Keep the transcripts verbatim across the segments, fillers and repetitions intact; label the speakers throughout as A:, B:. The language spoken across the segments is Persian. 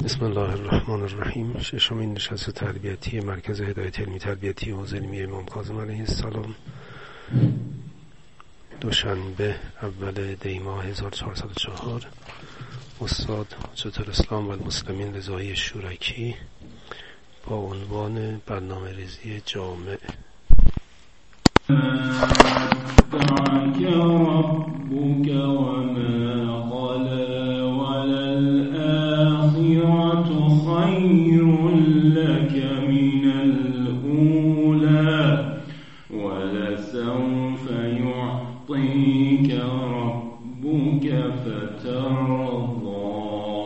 A: بسم الله الرحمن الرحیم. ششمین نشست تربیتی مرکز هدایت علمی تربیتی حوزه علمی امام کاظم علیه السلام، دوشنبه اول دی ماه هزار و چهارصد و چهار. استاد حجت الاسلام و المسلمین رضایی شورکی با عنوان برنامه ریزی جامع.
B: دعاك ربك وما قلى وللآخرة خير لك من الأولى ولسوف يعطيك ربك فترضى.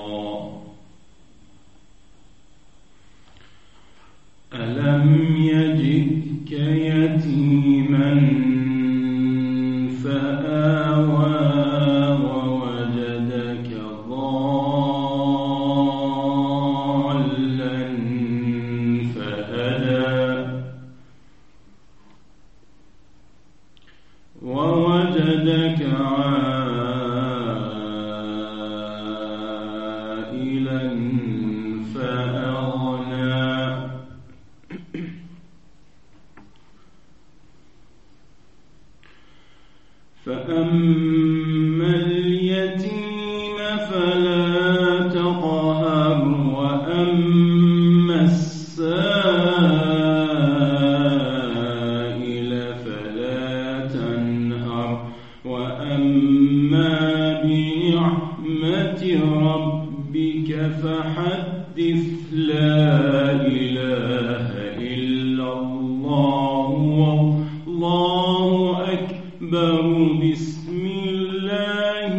B: ألم يجدك يتيما فآوى ووجدك ضالا فهدى ووجدك عائلا فأغنى فأما اليتيم فلا تقهر وأما السائل فلا تنهر وأما بنعمة ربك فحدث. لا إله إلا الله والله أكبر. بسم الله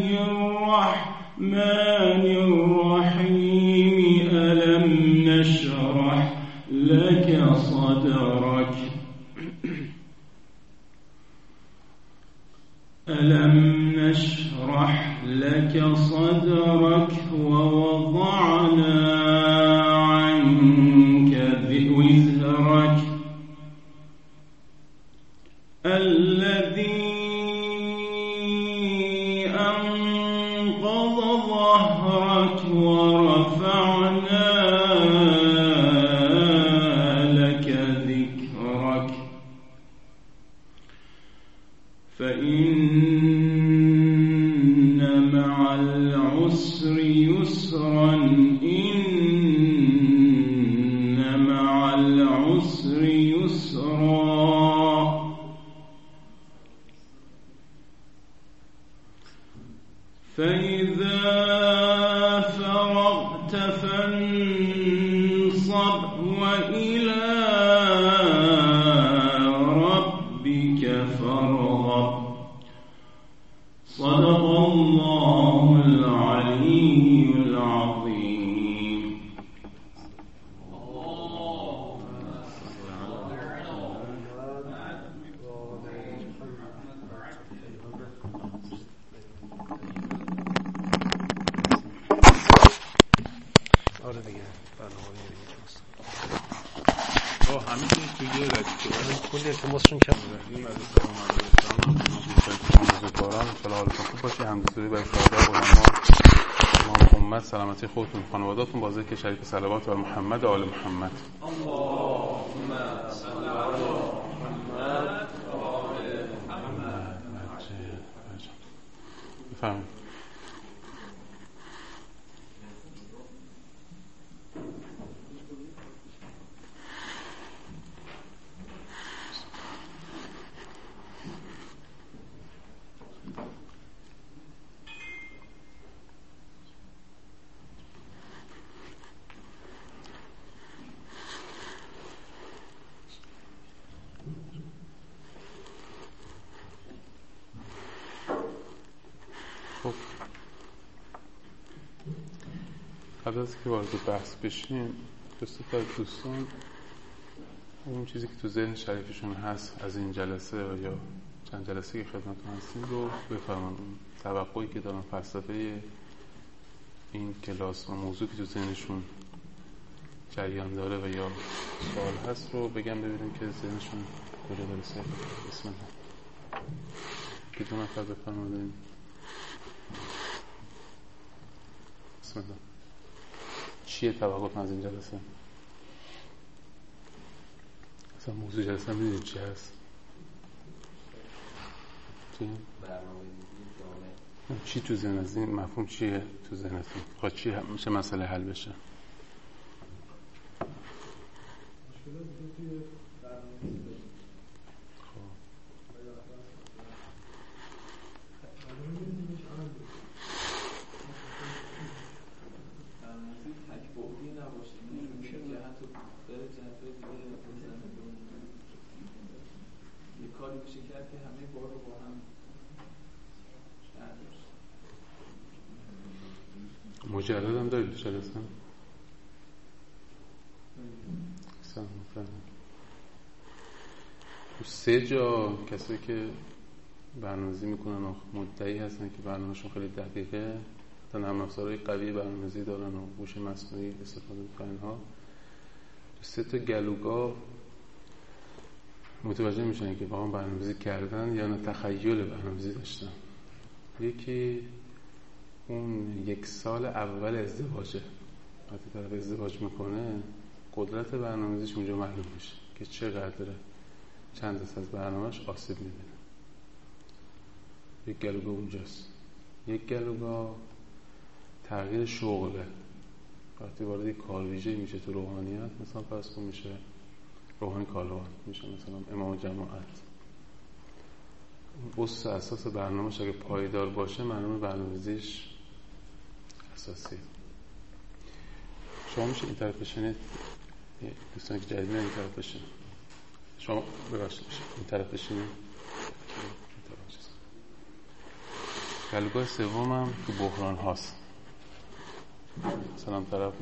B: الرحمن الرحيم. ألم نشرح لك صدرك ألم نشرح لك صدرك ووضعنا عنك وزرك الذي أنقض ظهرك ورفعنا لك ذكرك فإن مع العسر يسرا إن مع العسر يسرا فإذا فرغت فانصب وإلى ربك فارغب. صدق الله العلي العظيم.
A: آره دیگه برنامه
C: با همین توی رشته
A: کلی التماسشون کم
C: این از سلام علیکم باران ان حالتون خوب باشه. همدردی برای شهدا علما امام امت، سلامتی خودتون خانواده‌تون، با ذکر شریف صلوات بر محمد و آل محمد.
B: اللهم صل علی محمد و آل محمد.
C: بفرمایید. خب قبل از که وارد بحث بشیم دوست تا دوستان اون چیزی که تو ذهن شریفشون هست از این جلسه یا چند جلسه که خدمتتون هستیم رو بفرمایید. توقعی که دارن فلسفه این کلاس و موضوعی که تو ذهنشون جریان داره و یا سوال هست رو بگم ببینیم که ذهنشون کجا برسه. بسم الله. که دو نفر بفرمایید. بسم الله. چیه توقعتون از این جلسه؟ اصلا موضوع جلسه میدونید چی هست؟ چی؟ چی تو ذهن از این مفهوم چیه تو ذهنتون؟ خواهد چی میشه مسئله حل بشه؟ مجرد هم دارید جلسه؟ سلام فرمایید. سه جا کسایی که برنامه‌ریزی میکنن و مدعی هستن که برنامه‌شون خیلی دقیقه، تا نرم افزارهای قوی برنامه‌ریزی دارن و هوش مصنوعی استفاده میکنن اینها، سه تا گلوگاه متوجه میشن که واقعا برنامه‌ریزی کردن یا نه تخیل برنامه‌ریزی داشتن. یکی اون یک سال اول ازدواجه، وقتی طرف ازدواج میکنه قدرت برنامه‌ریزیش اونجا معلوم میشه که چقدره چند دست از برنامهش آسیب میبینه. یک گلوگاه اونجاست. یک گلوگاه تغییر شغله، وقتی وارد یک کار ویژه‌ای میشه تو روحانیت، مثلا فرض کن میشه روحانی کاروان، میشه مثلا امام جماعت. اصل اساس برنامه‌اش اگه پایدار باشه، برنامه برنامه‌ریزیش اساسی. شما میشه این طرف بشینید، دوستان که جدید میان این طرف بشینید. شما ببخشید میشه این طرف بشینید. گلوگاه سوم هم تو بحران هاست. مثلا طرف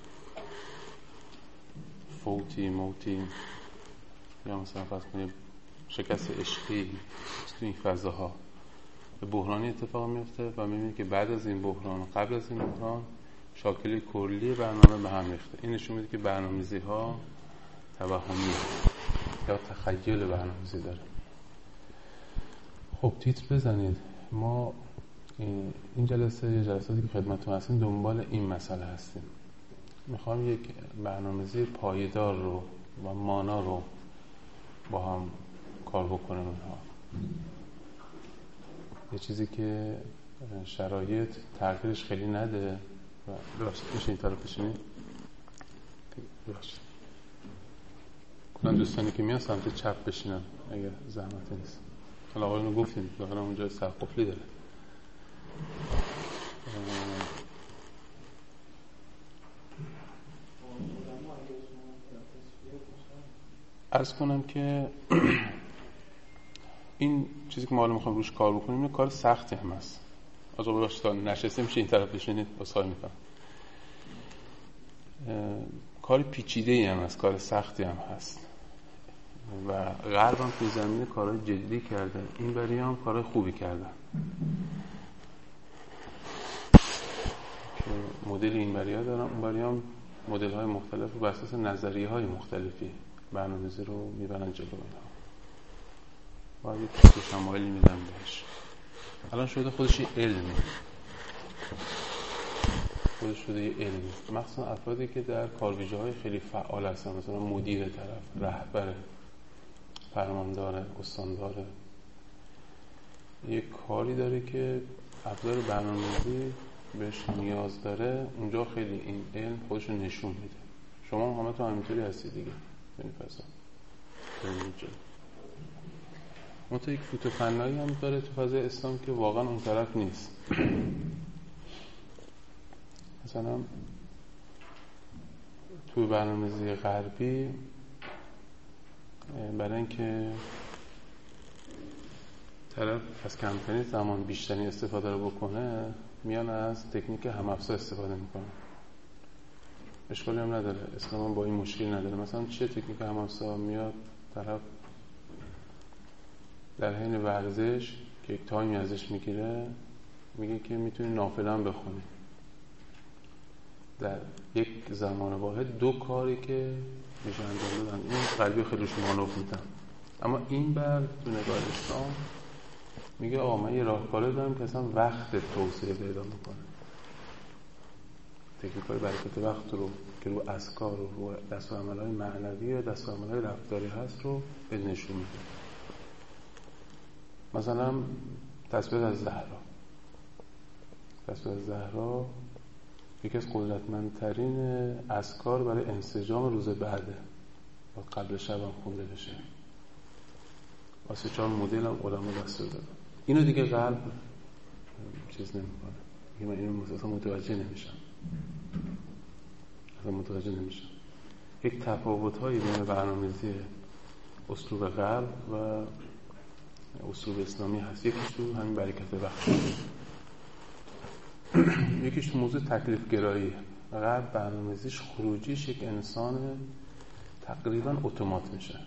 C: فوتی موتی یا مثلا فرض کنید شکست عشقی تو این فضاها به بحرانی اتفاق میفته و میبینید که بعد از این بحران و قبل از این بحران شاکله کلی برنامه به هم ریخته. این نشون میده که برنامه‌ریزی ها توهمی یا تخیل برنامه‌ریزی داره. خب تیتر بزنید. ما این جلسه یه جلساتی که خدمتتون هستیم دنبال این مسئله هستیم. میخوام یک برنامه‌ریزی پایدار رو و مانا رو با هم کار بکنیم. اینها یه چیزی که شرایط تغییرش خیلی نده و ببخشید میشه این طرف بشینید. ببخشید کلان دوستانی که میان سمت چپ بشینن اگر زحمتی نیست. حالا آقایونو گفتیم داخل اونجا سرقفلی داره. عرض کنم که این چیزی که ما حالا میخوایم روش کار بکنیم این کار سختی هم هست. از اون ببخشید نشسته میشه این طرف بشینید بسخواهی میکنم. کار پیچیده‌ای هم هست، کار سختی هم هست و غرب هم تو زمینه کارهای جدی کرده، این بری هم کارهای خوبی کردن که مدل این بری ها دارن، اون بری هم مدل های مختلف و بر اساس نظریه های مختلفی برنامه‌ریزی رو میبرن جلو. اینها باید یک کسی شمایلی میدن بهش. الان شده خودش یه علمی، خودش شده یه علمی، مخصوصا افرادی که در کارویژه های خیلی فعال هستن، مثلا مدیر طرف، رهبر، فرماندار، استاندار، یه کاری داره که ابزار برنامه‌ریزی بهش نیاز داره، اونجا خیلی این علم خودش رو نشون میده. شما همه تو همینطوری هستی دیگه، یعنی فضا اون تو یک فوتو فنایی هم داره تو فضای اسلام که واقعا اون طرف نیست. مثلا تو برنامه‌ریزی غربی برای اینکه طرف از کمترین زمان بیشترین استفاده رو بکنه میان از تکنیک هم افزار استفاده میکنه. اشکالی هم نداره، اسلام هم با این مشکل نداره. مثلا چه تکنیک هم افزار میاد طرف در حین ورزش که یک تایمی ازش میگیره میگه که میتونی نافله هم بخونی در یک زمان واحد، دو کاری که میشه انجام دادن. این قلبی خیلیش مانور میدن. اما این بر تو نگاه اسلام میگه آقا من یه راهکاری دارم که اصلا وقت توسعه پیدا میکنه. تکنیک‌های برکت وقت رو که رو اذکار و رو دستورالعمل‌های معنوی و دستورالعمل‌های رفتاری هست رو به نشون میده. مثلا تسبیح از زهرا تسبیح از زهرا یکی از قدرتمندترین اذکار برای انسجام روز بعده و قبل شب هم خونده بشه. واسه چهار مدل هم علما دستور دادن. اینو دیگه قلب چیز نمیکنه. دیگه من اینو اصلا متوجه نمیشم. اصلا متوجه نمیشم. یک تفاوت‌هایی بین برنامه‌ریزی اسلوب قلب و اسلوب اسلامی هست. یکیش تو همین برکت وقت، یکیش تو موضوع تکلیف گرایی. قلب برنامه‌ریزیش خروجیش یک انسان تقریبا اتومات میشه.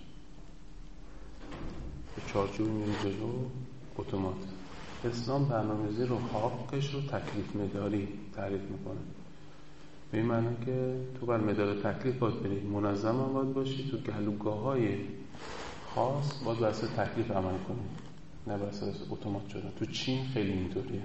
C: به چارچوب میره جلو، اتومات. اسلام برنامه‌ریزی رو حقش رو تکلیف مداری تعریف میکنه. به این معنی که تو بر مدار تکلیف باید بری، منظم هم باید باشی، تو گلوگاه‌های خاص باید بر اساس تکلیف عمل کنی، نه بر اساس اتومات شدن. تو چین خیلی اینطوریه.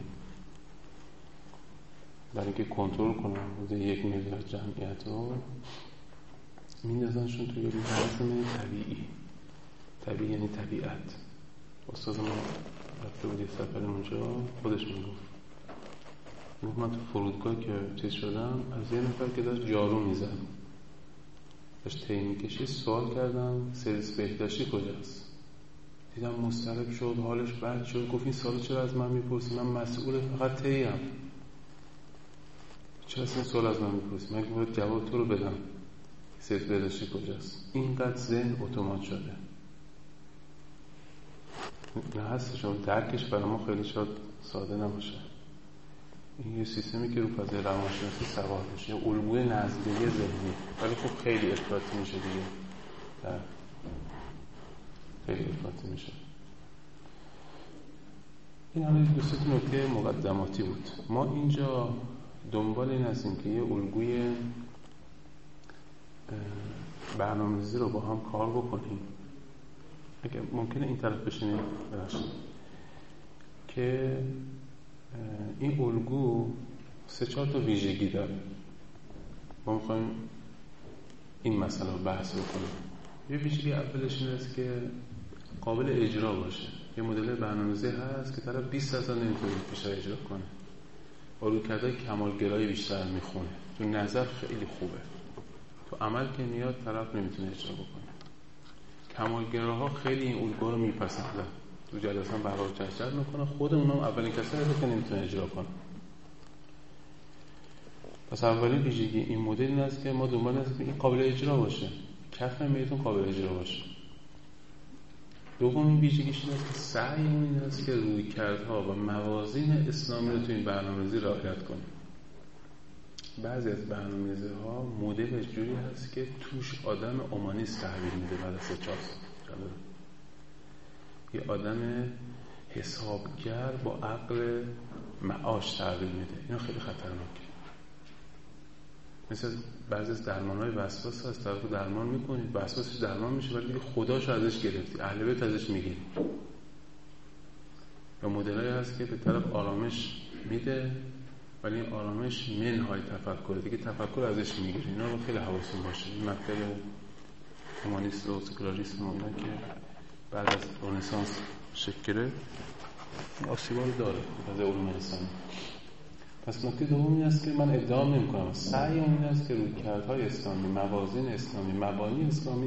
C: برای اینکه کنترل کنن حدود یک میلیارد جمعیت رو میندازنشون توی یک نظم طبیعی. طبیعی یعنی طبیعت. استاد ما رفته بود یه سفر اونجا، خودش میگفت میگفت من تو فرودگاه که چیز شدم از یه نفر که داشت جارو میزد داشت طی میکشید سوال کردم سرویس بهداشتی کجاست. دیدم مضطرب شد، حالش بد شد، گفت این سوالو چرا از من میپرسی؟ من مسئول فقط طی‌ام. چرا اصلا سوال از من میپرسی؟ من باید جواب تو رو بدم سرویس بهداشتی کجاست. اینقدر ذهن اتومات شده. نه هستش، درکش برای ما خیلی شاید ساده نباشه. این یه سیستمی که رو فضای روانشناسی سوار میشه، یه الگوی نزدیکی ذهنی، ولی خب خیلی افراطی میشه دیگه. در خیلی افراطی میشه. این همه دو سه نکته مقدماتی بود. ما اینجا دنبال این هستیم که یه الگوی برنامه‌ریزی رو با هم کار بکنیم. اگه ممکنه این طرف بشینیم براشیم که این الگو سه چهار تا ویژگی داره. ما میخوایم این مسئله رو بحث بکنیم. یه ویژگی اولش این است که قابل اجرا باشه. یه مدل برنامه‌ریزی هست که طرف بیست درصد نمیتونه بیشتر اجرا کنه. الگوکردهای کمالگرایی بیشتر میخونه. تو نظر خیلی خوبه، تو عمل که میاد طرف نمیتونه اجرا بکنه. کمالگراها خیلی این الگوها رو میپسندن، تو جلسه هم برای چشتر میکنه، خود اونم اولین کسی هست که نمیتونه اجرا کنه. پس اولین ویژگی این مدل این است که ما دنبال هستیم که این قابل اجرا باشه، کف میتون قابل اجرا باشه. دومین ویژگیش این است که سعی این است که رویکردها و موازین اسلامی رو تو این برنامه‌ریزی رعایت کنه. بعضی از برنامه‌ریزی‌ها مدلش جوری هست که توش آدم اومانیست تحویل میده بعد از سه چهار سال. یه آدم حسابگر با عقل معاش تحویل میده. اینا خیلی خطرناکه. مثل بعضی از درمان‌های وسواس هست، طرف درمان میکنید، وسواسش درمان میشه ولی دیگه خداشو ازش گرفتی، اهل بیت ازش میگیری. یا مدلایی هست که به طرف آرامش میده ولی این آرامش منهای تفکر، دیگه تفکر ازش میگیره. اینا رو خیلی حواستون باشه. این مکتب هومانیست و سکولاریسم اینا که بعد از رنسانس شکل گرفت این آسیبا رو داره از علوم انسانی. پس نکته دوم این است که من ادعا نمی‌کنم، سعی این است که رویکردهای اسلامی، موازین اسلامی، مبانی اسلامی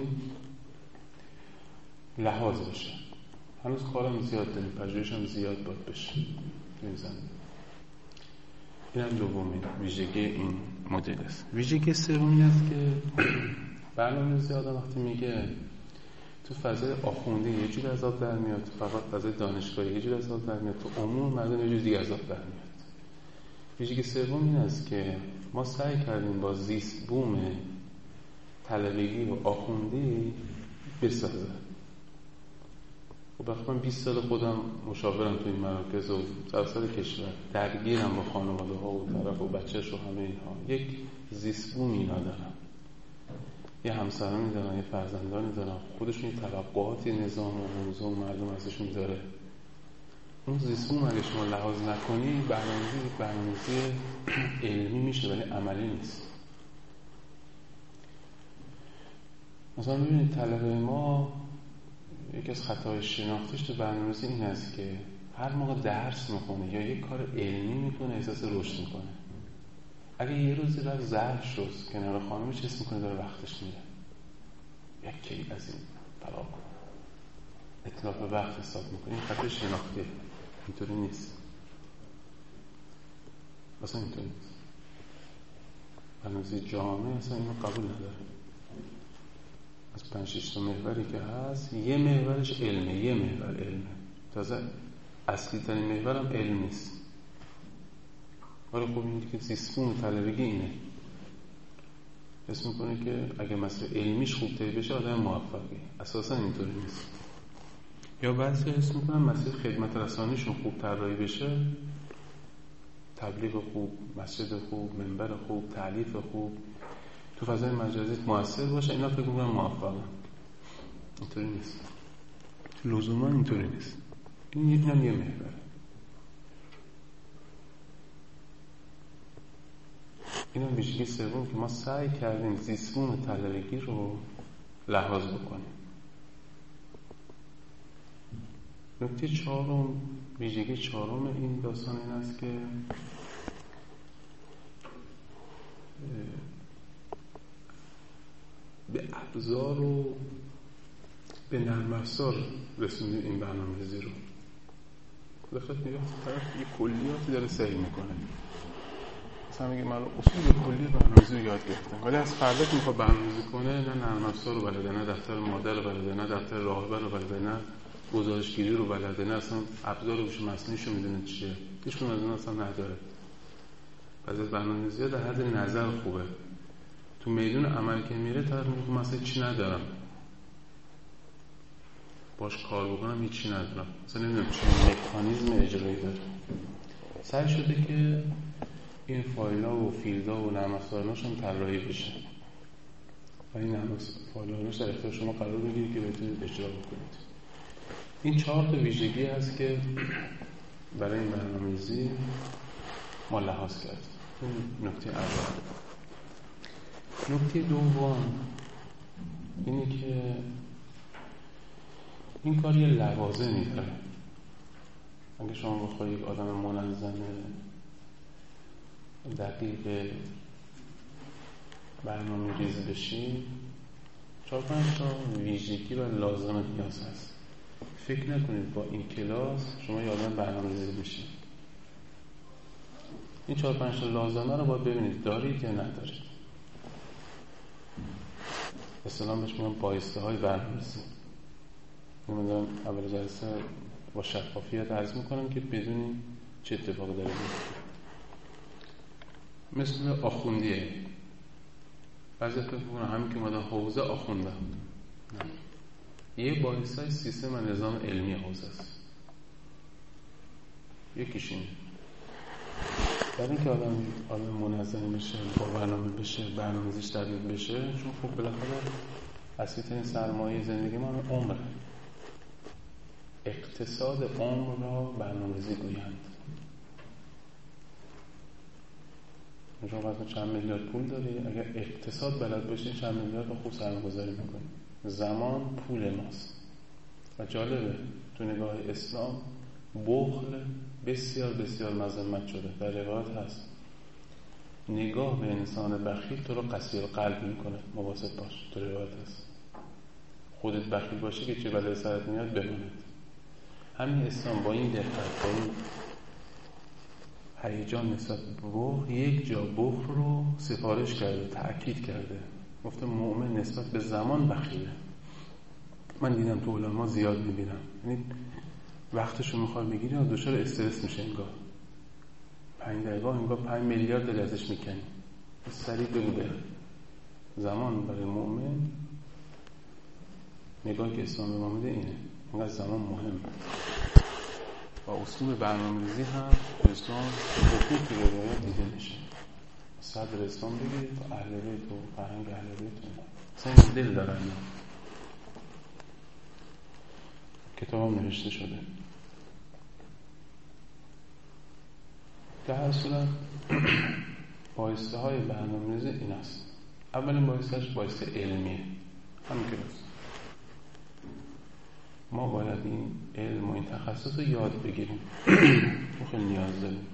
C: لحاظ بشه. هنوز کارم زیاد داریم، پژوهش هم زیاد باید بشه این زمینه. این هم دومین ویژگی این مدل است. ویژگی سومی است که برنامه‌ریزی آدم وقتی میگه تو فضای آخوندی یه جور از آب در میاد، تو فقط فضای دانشگاهی یه جور از آب در میاد، تو عموم مردم یه جور دیگه از آب در میاد. ویژگی سوم این است که ما سعی کردیم با زیست بوم طلبگی و آخوندی بسازه. و وقتی من بیست سال خودم مشاورم تو این مراکز و سراسر کشور درگیرم با خانواده ها و طرف و بچهش و همه اینها، یک زیست بوم اینا دارم، یه همسرانی دارن، یه فرزندانی دارن، خودشون یه توقعاتی نظام و منظوم مردم ازشون داره. اون زیستبوم اگه شما لحاظ نکنی برنامه‌ریزی یک برنامه‌ریزی علمی میشه ولی عملی نیست. مثلا ببینید طلبه ما یکی از خطاهای شناختیش تو برنامه‌ریزی این است که هر موقع درس میکنه یا یک کار علمی میکنه احساس رشد میکنه. اگه یه روزی رفت ظرف شد کنار خانمش حس میکنه داره وقتش میره، یک کی از این فراغ اتلاف به وقت حساب میکنه. این خطای شناختیه. اینطوری نیست، اصلا اینطوری نیست. برنامه‌ریزی جامعه اصلا اینو قبول نداره. از پنج شش تا محوری که هست یه محورش علمه، یه محور علمه، تازه اصلی ترین محورم علم نیست. ولی خب این که زیستبوم طلبگی اینه، حس میکنه که اگه مسئله علمیش خوب طی بشه آدم موفقی. اساسا اینطوری نیست. یا بعضی حس میکنن مسئله خدمت رسانیشون خوب طراحی بشه، تبلیغ خوب، مسجد خوب، منبر خوب، تالیف خوب تو فضای مجازی موثر باشه، اینا فکر میکنن موفقن. اینطوری نیست، لزوما اینطوری نیست. این یه هم یه محوره. این هم ویژگی سوم که ما سعی کردیم زیستبوم طلبگی رو لحاظ بکنیم. نکته چهارم، ویژگی چهارم این داستان این است که به ابزار و به نرم افزار رسوندیم این برنامه‌ریزی رو. دقیقاً میگه طرف یه کلیاتی داره سعی میکنه، مثلا میگه من اصول کلی برنامه‌ریزی رو یاد گرفتم، ولی از فردا که میخواد برنامه‌ریزی کنه نه نرم افزار رو بلده، نه دفتر مدل رو بلده، نه دفتر راهبر رو بلده، نه گزارشگیری رو بلده، نه اصلا ابزار هوش مصنوعی رو میدونه چیه. هیچ کدوم از اون اصلا نداره. پس برنامه‌ریزی در حد نظر خوبه، تو میدون عمل که میره طرف میگه مثلا چی ندارم باش کار بکنم، هیچی ندارم، مثلا نمیدونم چه مکانیزم اجرایی داره. سعی شده که این فایل‌ها و فیلدها و نرم افزارهاش هم طراحی بشه و این نرم افزارهاش در اختیار شما قرار بگیره که بتونید اجرا بکنید. این چهار تا ویژگی هست که برای این برنامه‌ریزی ما لحاظ کردیم. این نکته اول. نکته دوم اینه که این کار یه لوازمی داره. اگه شما بخواید یک آدم منظم دقیق برنامه‌ریزی بشی، چهار پنج تا ویژگی و لازم نیاز هست. فکر نکنید با این کلاس شما یه آدم برنامه‌ریزی بشید. این چهار پنج تا لازمه رو باید ببینید دارید یا ندارید. اصطلاحاً بهش میگن بایسته های برنامه‌ریزی. نمیدونم اول جلسه با شفافیت عرض میکنم که بدونید چه اتفاقی داره میفته. مثل آخوندیه. بعضی فکر میکنن همین که اومدن حوزه آخونده. یه بایسته های سیستم و نظام علمی حوزه است. یکیش اینه. برای اینکه آدم آدم منظم بشه، با برنامه بشه، برنامه‌ریزیش دقیق بشه، چون خب بالاخره اصلی ترین سرمایه زندگی ما عمره. اقتصاد عمر را برنامه‌ریزی گویند. شما مثلا چند میلیارد پول داری، اگر اقتصاد بلد باشی چند میلیارد رو خوب سرمایه‌گذاری می‌کنی. زمان پول ماست. و جالبه تو نگاه اسلام بخل بسیار بسیار مذمت شده. در روایت هست نگاه به انسان بخیل تو رو قصیر قلب میکنه، مواظب باش. تو روایت هست خودت بخیل باشی که چه بلای سرت میاد بماند. همین اسلام با این دقت، با این هیجان نسبت به بخل یک جا بخل رو سفارش کرده، تأکید کرده، گفته مؤمن نسبت به زمان بخیله. من دیدم تو علما زیاد میبینم، یعنی وقتشو میخواد بگیری و دچار استرس میشه. انگار پنج دقیقه انگار پنج میلیارد داری ازش میکنی. سریع بگو زمان برای مؤمن نگاه که اسلام به ما میده اینه، اینقدر زمان مهمه. و اصول برنامه‌ریزی هم اسلام حقوقی رو رعایت دیده میشه. صدر اسلام بگیرید و اهل بیت و فرهنگ اهل بیت اصلا این دل دارن. کتاب هم نوشته شده. در هر صورت بایسته های برنامه‌ریزی این است. اولین بایستهش بایسته علمیه، همین که هست. ما باید این علم و این تخصص رو یاد بگیریم. ما خیلی نیاز داریم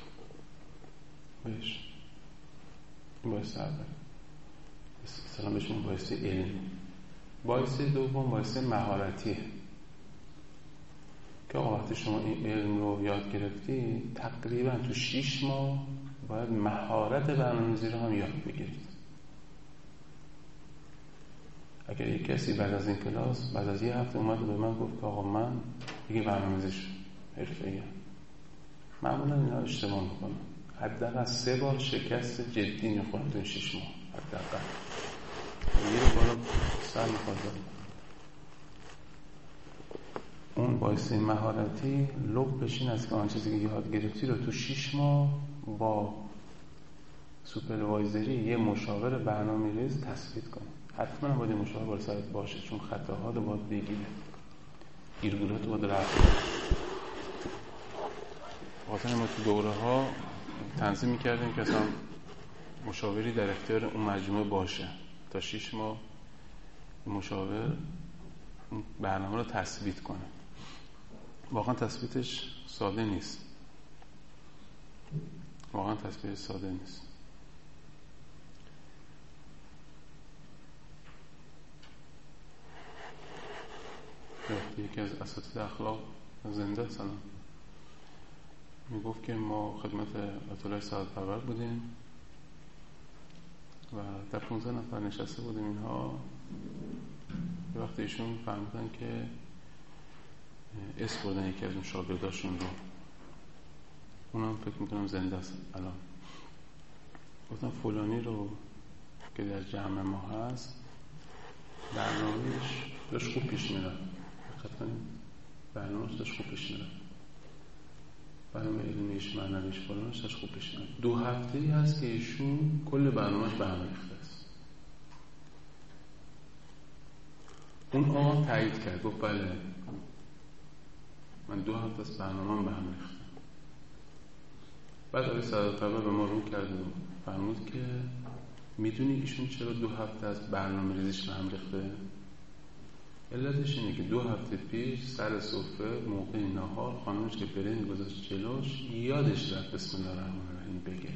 C: بهش. این بایسته اول سلام بهشون بایسته علمی. بایسته دوم بایسته مهارتیه که وقتی شما این علم رو یاد گرفتی تقریبا تو شیش ماه باید مهارت برنامه‌ریزی رو هم یاد بگیرید. اگر یک کسی بعد از این کلاس بعد از یه هفته اومد به من گفت آقا من دیگه برنامه‌ریزی حرفه‌ایم، معمولا اینا اشتباه میکنم. حداقل سه بار شکست جدی میخورم تو این شش ماه حداقل. یه بار سر میخواد. اون بایسته مهارتی لب بشین از که آن چیزی که یاد گرفتی رو تو شش ماه با سوپروایزری یه مشاور برنامه‌ریز تثبیت کنی. حتما باید مشاور بالا سرت باشه، چون خطاها رو باید بگیره، گیرگورات رو باید رفت. واسه ما تو دوره ها تنظیم میکردیم که اصلا مشاوری در اختیار اون مجموعه باشه تا شش ماه مشاور برنامه رو تثبیت کنه. واقعا تثبیتش ساده نیست، واقعا تثبیتش ساده نیست. یکی از اساتید اخلاق زنده سلام میگفت که ما خدمت آتلیه سعادت پرور بودیم و در پونزده نفر نشسته بودیم. اینها یه وقت ایشون فهمیدن که اسم بردن یکی از اون شاگرداشون رو، اونم فکر میکنم زنده است الان. گفتم فلانی رو که در جمع ما هست برنامهش داشت خوب پیش میرفت، برنامهش داشت خوب پیش میرفت، برنامه علمیش معنویش فلانش داشت خوب پیش میرفت. دو هفته‌ای هست که ایشون کل برنامهش به هم ریخته است. اون آقا تایید کرد، گفت بله من دو هفته از برنامه‌ام به هم ریخته. بعد آقای سعادت پرور به ما رو کرد و فرمود که میدونی ایشون چرا دو هفته از برنامه ریزیش به هم ریخته؟ علتش اینه که دو هفته پیش سر سفره موقع نهار خانمش که برنج گذاشت جلوش یادش رفت بسم الله الرحمن الرحیم بگه.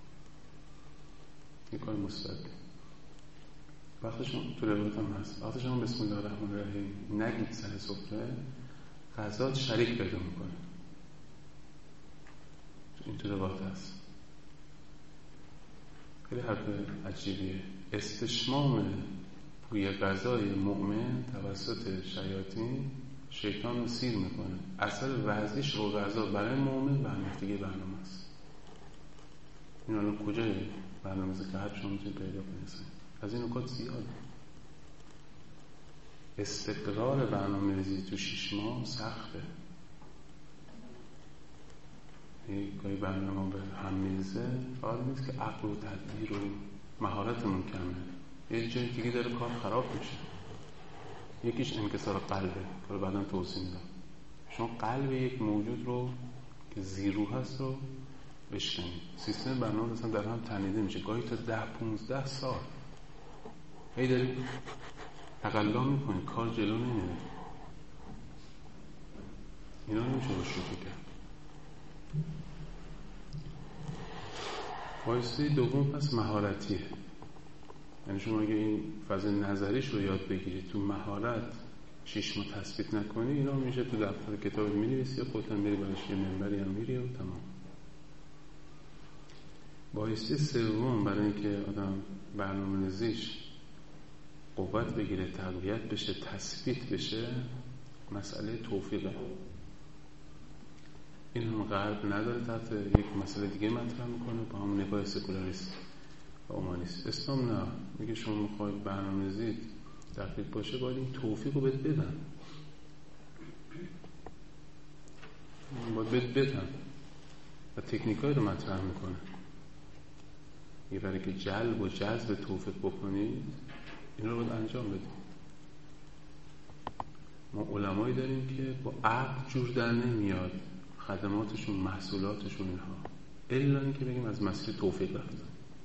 C: این کار مثبته. وقتی شما تو روایت هم هست وقتی شما بسم الله الرحمن الرحیم نگید سر سفره غذا شریک پیدا میکنه. این تو روایت هست. خیلی حرف عجیبیه. استشمام بوی غذای مؤمن توسط شیاطین شیطان رو سیر میکنه. اثر وضعیش رو غذا برای مؤمن برنامه‌ریزی برنامه است. این الان کجای برنامه‌ریزی که هر شما میتونید پیدا کنید. از این نکات زیاده. استقرار برنامه‌ریزی تو شش ماه سخته. یک گاهی برنامه به هم میرزه حال نیست که عقل و تدبیر و مهارتمون کمه، یه جای دیگه داره کار خراب میشه. یکیش انکسار قلبه که رو بعداً توضیح میدم. شما قلب یک موجود رو که زیرو هست رو بشکنید، سیستم برنامه اصلا در هم تنیده میشه. گاهی تا ده پونزده سال هی داری تقلا میکنی، کار جلو نمیره. اینا نمیشه رو شوخی کرد. بایسته دوم پس مهارتیه. یعنی شما اگه این فاز نظریش رو یاد بگیرید تو مهارت شش ماه تثبیت نکنی اینا میشه تو دفتر کتاب می‌نویسی یا خودت هم میری براش یه منبری هم میری و تمام. بایسته سوم برای اینکه آدم برنامه‌ریزیش قوت بگیره، تقویت بشه، تثبیت بشه، مسئله توفیقه. این هم غرب نداره، تحت یک مسئله دیگه مطرح میکنه با همون نگاه سکولاریست و اومانیست. اسلام نه، میگه شما میخواید برنامه‌ریزی دقیق باشه باید این توفیق رو بهت بدن، باید بهت بدن و تکنیکایی رو مطرح میکنه. یه برای که جلب و جذب توفیق بکنید این رو باید انجام بدید. ما علمایی داریم که با عقل جور در نمیاد، خدماتشون، محصولاتشون، اینها الا اینکه بگیم از مسیر توفیق رفتن.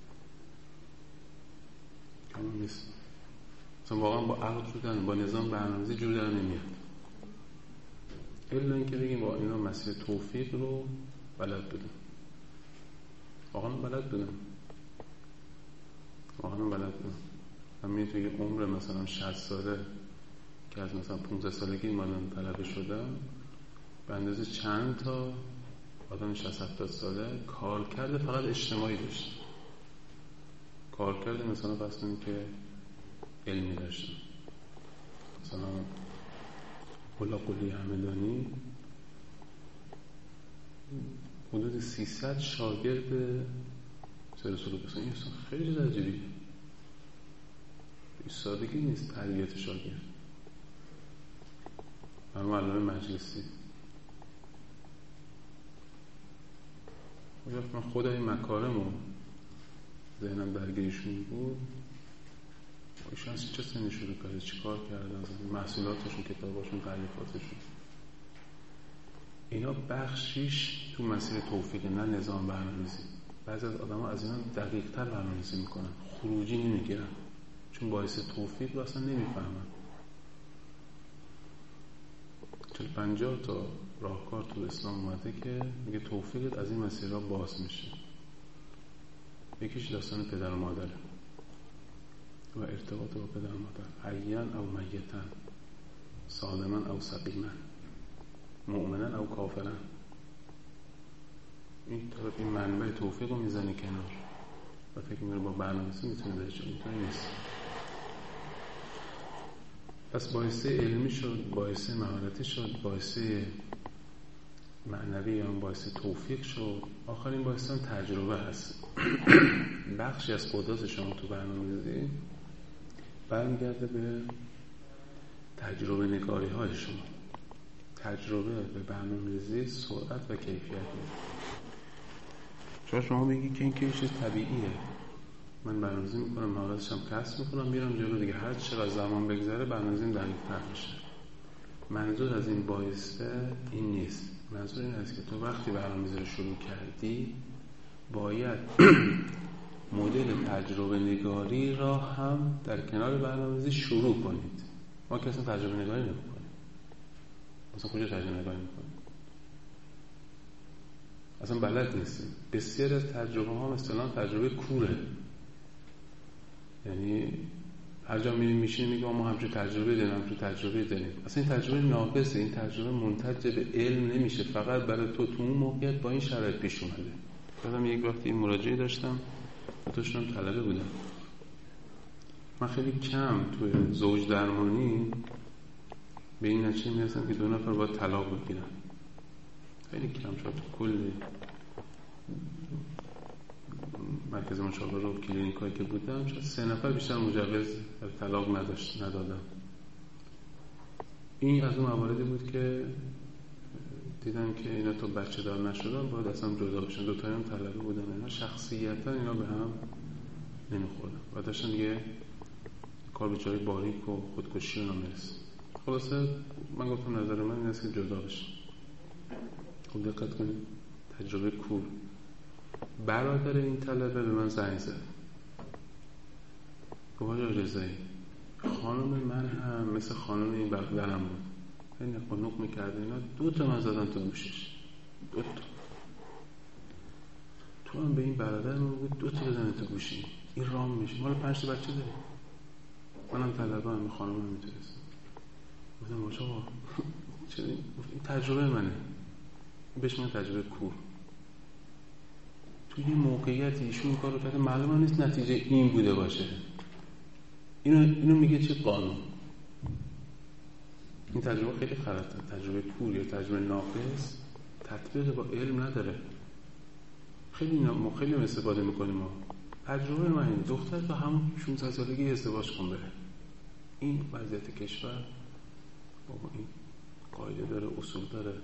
C: کامل نیست. مثلا واقعا با عقل شدن، با نظام برنامه‌ریزی جور در نمیاد. الا اینکه بگیم با اینا مسیر توفیق رو بلد بودم. واقعا بلد بودم. واقعا بلد بودم. همین توی عمر مثلا شصت ساله که از مثلا پانزده سالگی اومدم طلبه شدم، به اندازه چند تا آدم شصت هفتاد ساله کار کرده فقط اجتماعی داشت. کار کرده مثلا پس کنیم که علمی داشتم. مثلا قلا قلی همدانی حدود سیصد شاگرد سر سلوک بسن. این خیلی عجیبیه. سادگی نیست تربیت شاگرد. اما علامه مجلسی من خدای مکارم و ذهنم درگیرشون بود. ایشان چه سنی شروع کرده، چی کار کردن، محصولاتشون، کتاباشون، تالیفاتشون، اینا بخشیش تو مسیر توفیق، نه نظام برنامه‌ریزی. بعضی از آدم ها از اینا دقیق تر برنامه‌ریزی میکنن، خروجی نمیگیرن چون باعث توفیق رو اصلا نمیفهمن. چون پنجاه تا راهکار تو اسلام اومده که میگه توفیقت از این مسیرها باز میشه. یکیش داستان پدر و مادره و ارتباط با پدر و مادر، حیان او میتن، سالمن او سقیمن، مؤمنن او کافرن. این طرف این منبع توفیق رو میزنی کنار و فکر میره با برنامه‌ریزی میتونه بره جلو. اینطوری نیست. پس باعث علمی شد، باعث مهارتی شد، باعث معنوی یا باعث توفیق شد. آخرین باعث هم تجربه هست. بخشی از قدرت شما تو برنامه‌ریزی برمیگرده به تجربه نگاری های شما. تجربه به برنامه‌ریزی سرعت و کیفیت میده. شما شما بگی که این که چیز طبیعیه، من برنامه‌ریزی میکنم، مهارتشم کسب میکنم، میرم جلو دیگه، هر چقدر زمان بگذره برنامه‌ریزیم دقیق‌تر میشه. منظور از این باعثه این نیست. منظور این است که تو وقتی برنامه‌ریزی رو شروع کردی باید مدل تجربه نگاری را هم در کنار برنامه‌ریزی شروع کنید. ما که اصلا تجربه نگاری نمی‌کنیم. اصلا کجا تجربه نگاری می‌کنیم؟ اصلا بلد نیستیم. بسیار از تجربه ها مثلا تجربه کوره. یعنی هر جا میریم میشیم میگیم ما همچون تجربه داریم، همچون تجربه داریم. اصلا این تجربه ناقصه. این تجربه منتج به علم نمیشه. فقط برای تو تو اون موقعیت با این شرایط پیش اومده. یادم یک وقتی این مراجعه داشتم، داشتم طلبه بودم. من خیلی کم توی زوج درمانی به این نتیجه میرسم که دو نفر باید طلاق بگیرن. خیلی کم شد تو کل مرکز مشاوره و کلینیکایی که بودم شاید سه نفر بیشتر مجوز طلاق نداشت ندادم. این از اون مواردی بود که دیدم که اینا تو بچه دار نشدن باید اصلا جدا بشن. دو تایی هم طلبه بودن. اینا شخصیتا اینا به هم نمیخوردن و داشتن دیگه کار به جای باریک و خودکشی اونا میرسه. خلاصه من گفتم نظر من این است که جدا بشن. خب دقت کنید، تجربه کور. برادر این طلبه به من زنگ زد، گفت آقا رضایی خانم من هم مثل خانم این برادرم بود، این قنوق میکرده اینا، دو تا من زدن تو گوشش، دو تا. تو هم به این برادر من بود دو تا بزنه تو گوشی، این رام میشه. مال پنج تا بچه داری، منم طلبه هم خانم هم میتونست. گفتم باشه آقا این تجربه منه، بهش من تجربه کور. توی یه موقعیتی ایشون کارو کرده، معلومه نیست نتیجه این بوده باشه. اینو اینو میگه چه قانون. این تجربه خیلی خرابه. تجربه کور یا تجربه ناقص تطبیق با علم نداره. خیلی ما خیلی استفاده میکنیم. ما تجربه من این دختر تا همون شانزده سالگی ازدواج کن بره. این وضعیت کشور بابا این قاعده داره، اصول داره.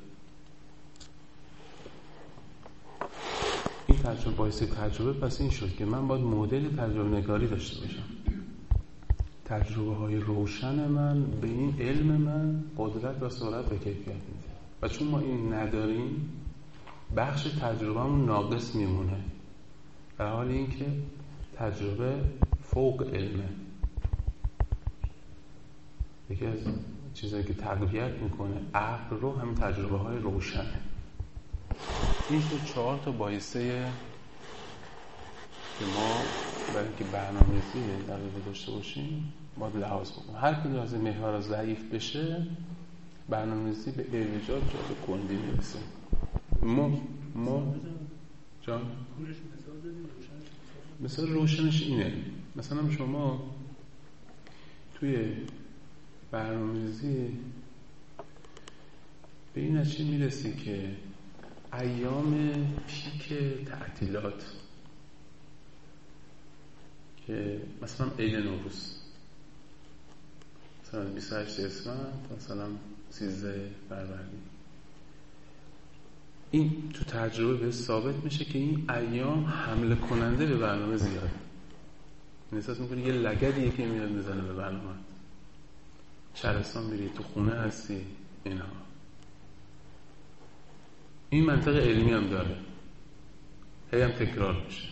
C: این تجربه باعث تجربه پس این شد که من باید مدل تجربه نگاری داشته باشم. تجربه های روشن من به این علم من قدرت و سرعت و کیفیت میده و چون ما این نداریم بخش تجربهمون ناقص میمونه، در حالی اینکه تجربه فوق علمه. یکی از چیزایی که تقویت میکنه عقل رو همین تجربه های روشنه. این شد چهار تا بایسته که ما برای اینکه برنامه‌ریزی دقیق داشته باشیم باید لحاظ بکنیم. هر کدوم از این محورها ضعیف بشه برنامه‌ریزی به اعوجاج یا به کندی میرسه. ما ما جان مثلا روشنش اینه، مثلا شما توی برنامه‌ریزی به این نتیجه میرسی که ایام پیک تعطیلات که مثلا عید نوروز مثلا بیست و هشت اسفند مثلا سیزده فروردین، این تو تجربه به ثابت میشه که این ایام حمله کننده به برنامه زیاده. احساس میکنی یه لگدیه که میاد میزنه به برنامه، شهرستان میری، تو خونه هستی، اینها. این منطق علمی هم داره، هی هم تکرار میشه،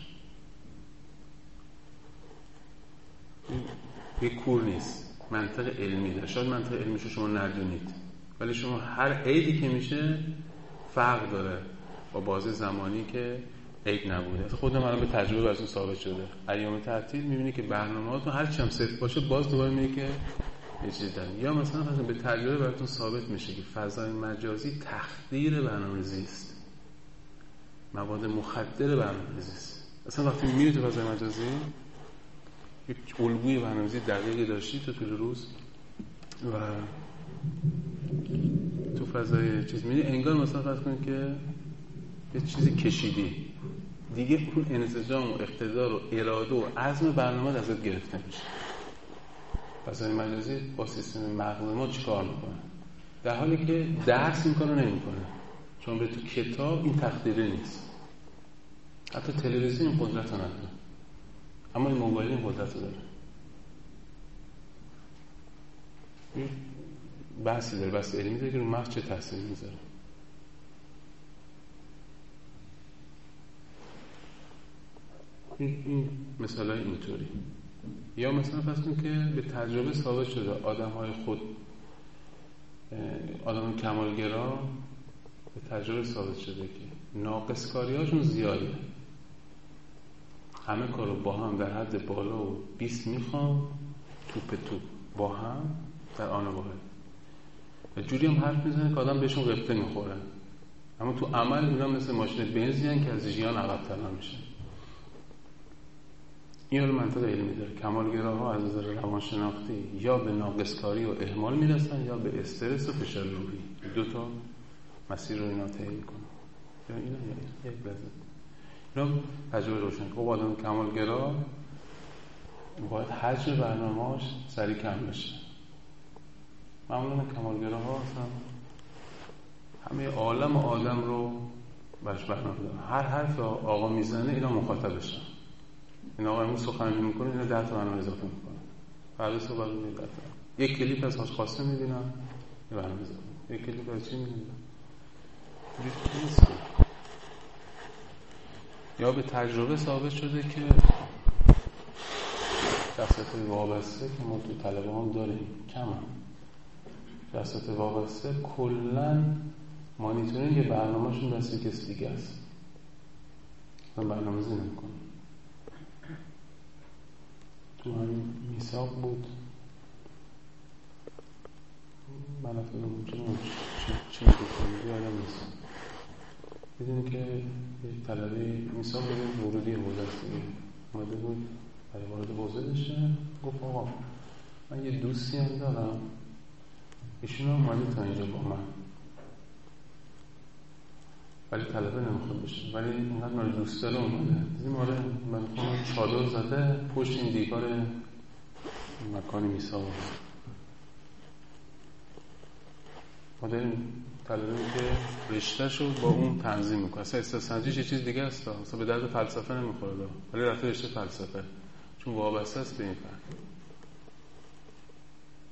C: یه کور نیست، منطق علمی داره. شاید منطق علمیشو شما ندونید، ولی شما هر عیدی که میشه فرق داره با بازه زمانی که عید نبوده. خودم الان به تجربه براتون ثابت شده، ایام تعطیل میبینی که برنامه‌هاتون هر چی هم صفر باشه باز دوباره میگه که یه چیز داره. یا مثلا مثلا به تجربه براتون ثابت میشه که فضای مجازی تخدیر برنامه‌ریزی است، مواد مخدر برنامه‌ریزی است. اصلا وقتی میری تو فضای مجازی یک الگوی برنامه‌ریزی دقیقی داشتی تو طول روز و تو فضای چیز می‌بینی، انگار مثلا فرض کنید که یه چیزی کشیدی دیگه، اون انسجام و اقتدار و اراده و عزم برنامه ازت گرفته میشه. فضای مجازی با سیستم مغز ما چیکار میکنه؟ در حالی که درس این کارو نمیکنه، چون به تو کتاب این تخدیره نیست، حتی تلویزیون این قدرت رو نداره، اما این موبایل این قدرت رو داره. این بحثی داره، بحث علمی داره که رو مغز چه تأثیری میذاره. این, این مثلا اینطوری. یا مثلا فرض کنید که به تجربه ثابت شده آدم‌های خود آدم کمالگرا به تجربه ثابت شده که ناقصکاری‌هاشون زیاده، همه کارو با هم در حد بالا و بیست میخوام، توپ توپ با هم در آن واحد، و جوری هم حرف میزنه که آدم بهشون غبطه میخوره، اما تو عمل اینا مثل ماشین بنزی هن که از ژیان عقب‌تر میشه. این رو منطق علمی داره. کمالگراها از نظر روانشناختی یا به ناقصکاری و اهمال میرسن یا به استرس و فشار روحی. دو تا مسیر رو اینا طی میکنن. یا اینا یا یک لحظه اینا تجربه روشن. خب آدم کمالگرا باید حجم برنامه‌اش سریع کم بشه. معمولا کمالگراها اصلا همه عالم و آدم رو برش برنامه دارن. هر حرف آقا میزنه اینا مخاطبشن. این آقا امروز سخنرانی میکنه، اینا ده تا برنامه اضافه میکنه. فردا صبح میاد ده تا. یک کلیپ از حاج قاسم میبینن، یه برنامه اضافه. یک کلیپ از چی میبینن؟ یا به تجربه ثابت شده که شخصیت وابسته که ما تو طلبه هم داریم کم هم. شخصیت وابسته کلن مانیتورینگ یه برنامه‌شون دست کسی دیگه است. من برنامه زی نمیکنم. تو همین میثاق بود من افتادم چه چی میگفتم یادم نیست. بدونی که یک طلبه میثاق بود ورودی حوزه است دیگه اومده بود برای وارد حوزه بشه، گفت آقا من یه دوستی هم دارم ایشون هم اومده تا اینجا با من، ولی طلبه نمیخواد بشه، ولی اینقدر من دوست داره اومده. دیدیم آره من خودم چادر زده پشت این دیوار مکان میثاق. ما داریم طلبه که رشته شو با اون تنظیم میکنه. اصلا استثناجیش یه چیز دیگه است، اصلا به درد فلسفه نمیخوره، ولی رفته رشته فلسفه چون وابسته است به این فن.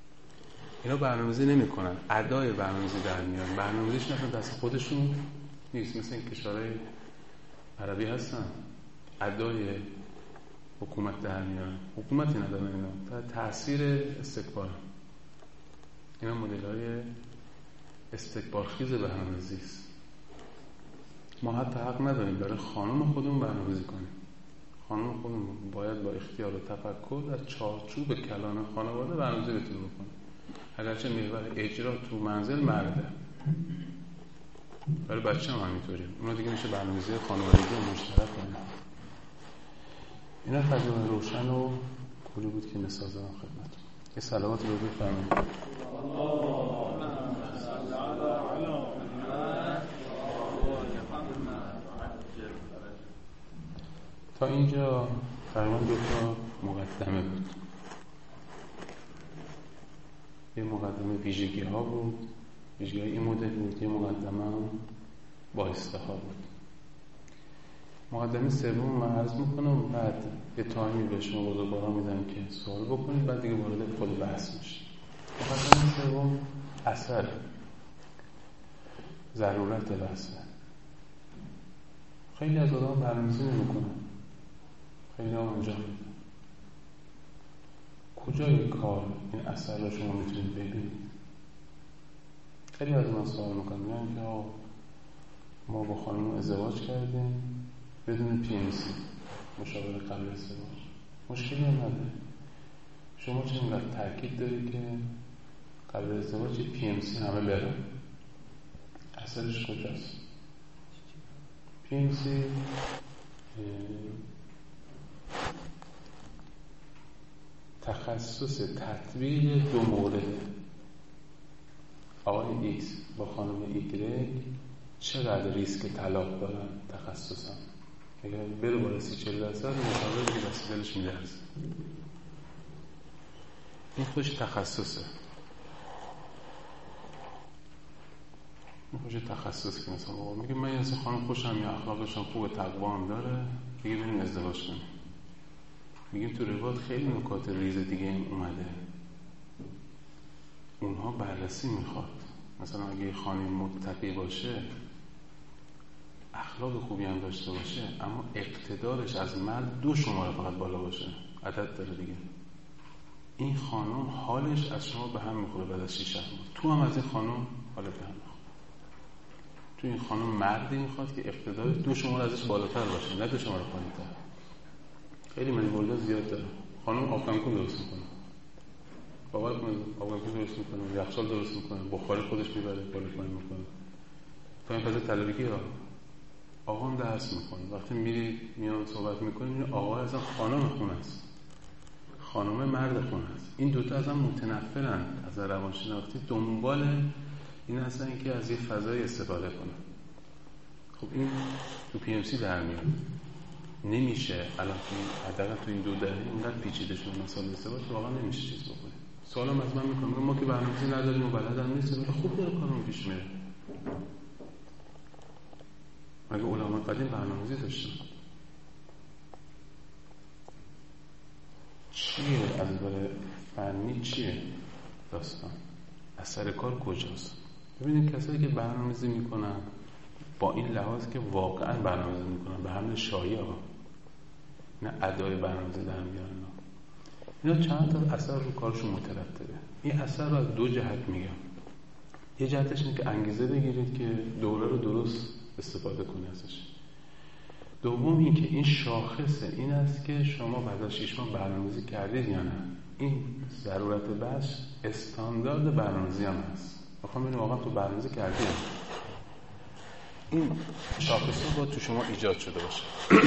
C: اینا برنامه‌ریزی نمیکنن، ادای برنامه‌ریزی در میان، برنامه‌ریزیش مثلا دست خودشون نیست. مثل این کشورهای عربی هستن ادای حکومت در میارن، حکومتی ندارن اینا، تا تأثیر استکبار. اینا مدل های استکبارخیز برنامه‌ریزی است. ما حتی حق نداریم برای خانم خودمون برنامه‌ریزی کنیم. خانم خودمون باید با اختیار و تفکر در چارچوب کلان خانواده برنامه‌ریزی بتونه بکنه. اگرچه محور اجرا تو منزل مرده، برای بچه هم همینطوری. اونا دیگه میشه برنامه‌ریزی خانوادگی مشترک کنه. اینا تجربه روشن و کلی بود که مثال زدم خدمتتون. یه صلوات رو بفرمایید. تا اینجا تقریبا دو تا مقدمه بود. یه مقدمه ویژگی ها بود، ویژگی های این مدل بود. یه مقدمه بایسته ها بود. مقدمه سوم من عرض میکنم، بعد یه تایمی به شما بزرگواران میدم که سوال بکنید، بعد دیگه وارد خود بحث میشید. مقدمه سوم اثر ضرورت بحثه. خیلی از آدم برنامه‌ریزی نمیکنن، خیلی هم انجام میدن. کجای کار این اثر رو شما میتونید ببینید؟ خیلی از من سوال میکنن، میگن که ما با خانم ازدواج کردیم بدون پی ام سی، مشاوره قبل ازدواج. مشکلی هم نداره. شما چه اینقدر تاکید دارید که قبل ازدواج پی ام سی همه برن؟ اثرش کجاست؟ پی ام سی تخصص تطبیق دو مورد. آقای ایکس با خانم ایگرگ چقدر ریسک طلاق دارن تخصصا. اگر بره بالا سی چهل درصد مشاوره دیگه دست دلش میلرزه. این خوش تخصصه. این خوش تخصص که مثلا بابا میگه من از خانم خوشم یا اخلاقش هم خوبه، تقوا هم داره، دیگه بریم ازدواج کنیم. میگیم تو روایت خیلی نکات ریز دیگه این اومده. اونها بررسی میخواد. مثلا اگه خانم متقی باشه، اخلاق خوبی هم داشته باشه، اما اقتدارش از مرد دو شماره فقط بالا باشه، عدد داره دیگه. این خانم حالش از شما به هم میخوره بعد از شیش ماه. تو هم از این خانم حالت به هم میخوره. تو این خانم مردی میخواد که اقتدار دو شماره ازش بالاتر باشه، نه دو شماره پایین‌تر. خیلی منیوال‌ها زیاد داره. خانم آبدمکن درست میکنه، باور کنید آبدمکن درست میکنه، یخچال درست میکنه، بخاری خودش میبره بالا پایین میکنه. تا این فاز طلبگی ها آقا هم درس میکنه. وقتی میری میان صحبت میکنی میبینی آقا از خانم خونه است، خانم مرد خونه است. این دوتا از هم متنفرن از روانشناختی، دنبال این هستن که از یه فضای استفاده کنن. خب این تو پی ام سی در میاد. نمیشه الان حداقل تو این دو دهه اینقدر پیچیده شده مسائل ازدواج، واقعا نمیشه چیز بکنه. سوالم از من میکنم ما که برنامه‌ریزی نداریم و بلدم نیستیم، ولی خوب داره کارمون پیش میره. مگه علما قدیم برنامه‌ریزی داشتن؟ چیه از نظر فنی چیه داستان؟ اثر کار کجاست؟ ببینید کسایی که برنامه‌ریزی میکنن با این لحاظ که واقعا برنامه‌ریزی میکنن، به حمل شایعه ها، نه ادای برنامه‌ریزی در میارن. اینا چند تا اثر رو کارشون مترتبه. این اثر رو از دو جهت میگم. یه جهتش اینه که انگیزه بگیرید که دوره رو درست استفاده کنید ازش. دوم این که این شاخصه این است که شما بعد از شش ماه برنامه‌ریزی کردید یا نه. این ضرورت بحث استاندارد برنامه‌ریزی هم هست. میخوام ببینم واقعا تو برنامه‌ریزی کردید. این شاخصه باید تو شما ایجاد شده باشه.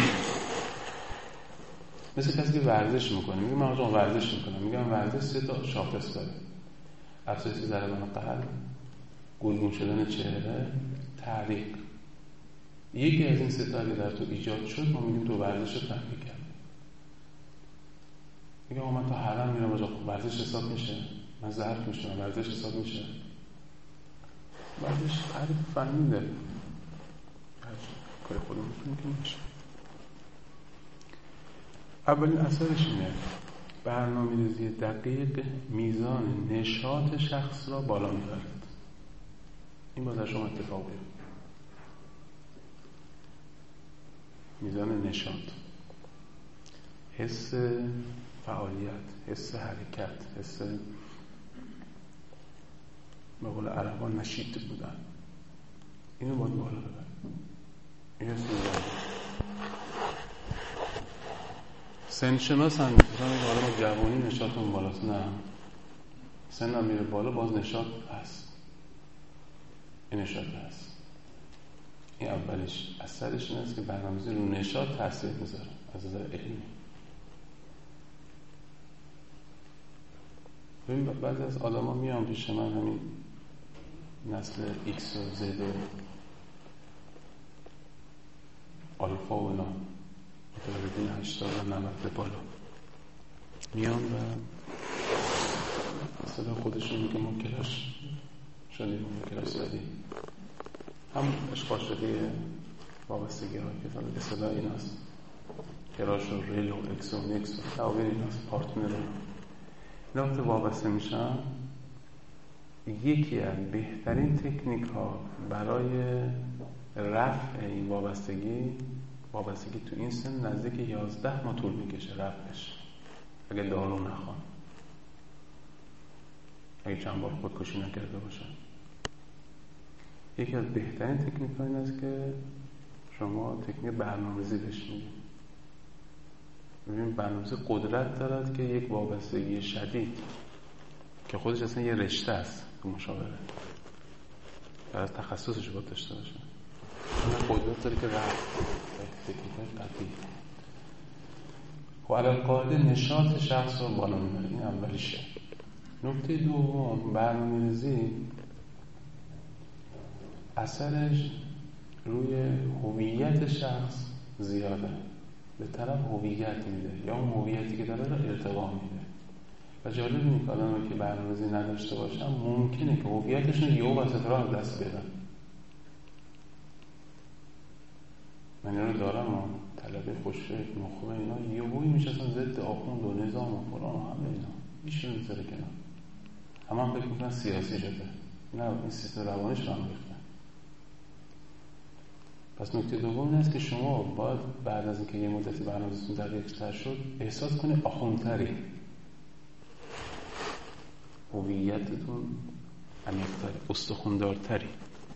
C: مثل کسی که ورزش میکنه، میگه من آقا ورزش میکنم، میگم ورزش سه تا شاخص داره: افزایش ضربان قلب، گلگون شدن چهره، تحریک. یکی از این سه تا اگه در تو ایجاد شد ما میگیم تو ورزش رو تحریک کردی. میگم آقا من تا حرم میرم، آقا ورزش حساب میشه؟ من ظرف میشم، ورزش حساب میشه؟ ورزش تعریف فنی داره، کار خودم میتونیم که میشه. اولین اثرش اینه برنامه‌ریزی دقیق میزان نشاط شخص را بالا میبرد. این باید از شما اتفاق بیفته. میزان نشاط، حس فعالیت، حس حرکت، حس به قول عربان نشیط بودن، اینو باید بالا ببر. این حس میزان سن شناس هم میتونم این حالا با جوانی نشاطمون بالاست، نه سن هم میره بالا باز نشاط هست، این نشاط هست. این اولش اثرش این است که برنامه‌ریزی رو نشاط تاثیر میذاره از نظر علمی. ببین بعضی از آدم ها میان پیش من، همین نسل ایکس و زد و آلفا و اینا متولدین هشتاد و نود به بالا میان و مثلا خودشون میگه ما کلاش شدیم، ما کلاش زدیم، هم اشخاص شده وابستگی های که فقط اصطلاح این هست، کراش و ریل و اکس و نیکس و تعابیر این هست، پارتنر رو اینا وقتی وابسته میشن، یکی از بهترین تکنیک ها برای رفع این وابستگی وابستگی تو این سن نزدیک یازده ماه طول میکشه رفعش، اگه دارو نخوان، اگه چند بار خودکشی نکرده باشن. یکی از بهترین تکنیک ها این است که شما تکنیک برنامه‌ریزی بهش میگید. ببین برنامه‌ریزی قدرت دارد که یک وابستگی شدید که خودش اصلا یه رشته است که مشاوره برای تخصصش باید داشته باشه، اون قدرت داره که رفت تکنیک قطعی و علاوه قاعده نشاط شخص رو بالا میبره. این اولیشه. نکته دوم، برنامه‌ریزی اثرش روی هویت شخص زیاده، به طرف هویت میده یا اون هویتی که داره رو ارتقا میده. و جالب اینه که آدمایی که برنامه‌ریزی نداشته باشن ممکنه که هویتشون یهو وسط راه از دست بدن. من اینا رو دارم و طلبه خوشفکر نخبه اینا یهویی میشه اصلا ضد آخوند و نظام و فلان و همه اینا ایشون میذاره کنار، همه هم فکر میکنن سیاسی شده، نه این سیستم روانیش رو هم ریختن. پس نکته دوم این است که شما باید بعد از اینکه یه مدتی برنامه‌ریزیتون دقیق‌تر شد احساس کنید آخوندتری، هویتتون عمیق‌تر، استخوندارتری.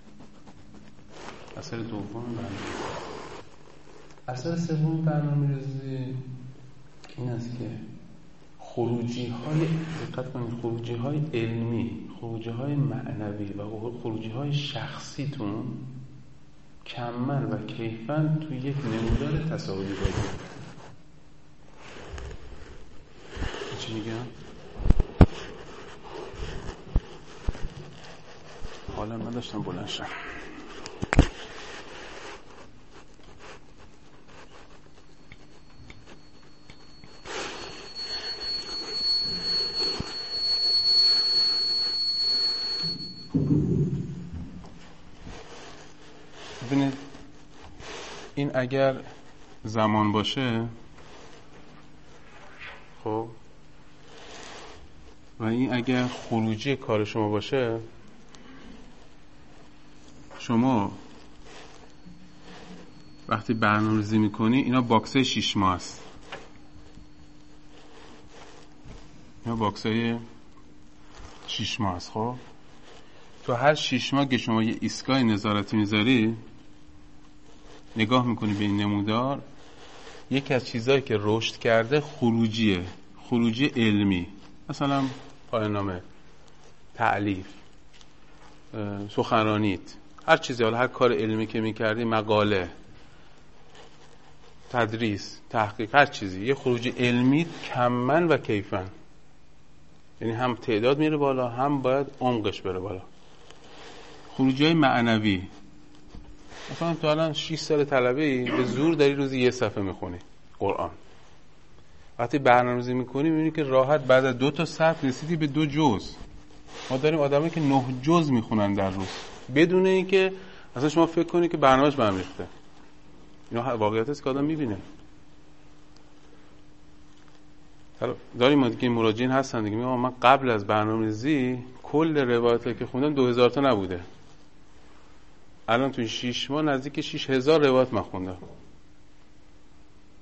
C: اثر دوم برنامه‌ریزی. اثر سوم برنامه‌ریزی این است که خروجی های دقت کنید خروجی های علمی، خروجی های معنوی و خروجی های شخصیتون کماً و کیفاً توی یک نمودار تصاویری باید. چی میگم؟ حالا من داشتم بلند شم. ببینید این اگر زمان باشه خب و این اگر خروجی کار شما باشه، شما وقتی برنامه‌ریزی میکنی اینا باکسه شیش ماه است، اینا باکسه شیش ماه است. خب تو هر شیش ماه که شما یه ایستگاه نظارتی میذاری نگاه میکنی به این نمودار، یکی از چیزایی که رشد کرده خروجیه، خروجی علمی، مثلا پایان نامه، تألیف، سخنرانیت، هر چیزی، حالا هر کار علمی که میکردی، مقاله، تدریس، تحقیق، هر چیزی، یه خروجی علمی کماً و کیفاً، یعنی هم تعداد میره بالا هم باید عمقش بره بالا. خروجی های معنوی، مثلا تو الان شش سال طلبه‌ای به زور داری روزی یه صفحه میخونی قرآن، وقتی برنامه‌ریزی میکنی میبینی که راحت بعد از دو تا صفحه رسیدی به دو جز. ما داریم آدمایی که نه جز میخونن در روز بدون اینکه اصلا شما فکر کنی که برنامه‌اش به هم ریخته. اینا واقعیت است که آدم میبینه. داریم ما دیگه مراجعین هستن دیگه، میگم من قبل از برنامه‌ریزی کل روایتی که خوندم دو هزار تا نبوده، الان تو شش ماه نزدیک شش هزار روایت من خوندم.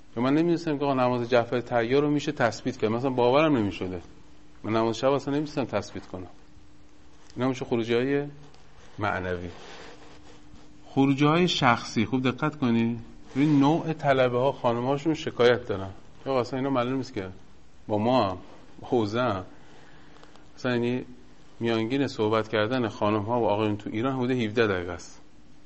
C: من نمی‌دونستم که آقا نماز جعفر طیار رو میشه تثبیت کرد، مثلا باورم نمی‌شده. من نماز شب اصلا نمی‌تونستم تثبیت کنم. اینا میشه خروجی‌های معنوی. خروجی‌های شخصی خوب دقت کنید. ببین نوع طلبه ها خانم‌هاشون شکایت دارن. یا اصلا اینا معلوم نیست که با ما حوزه مثلا یعنی میانگین صحبت کردن خانم‌ها و آقایون تو ایران حدود هفده دقیقه است.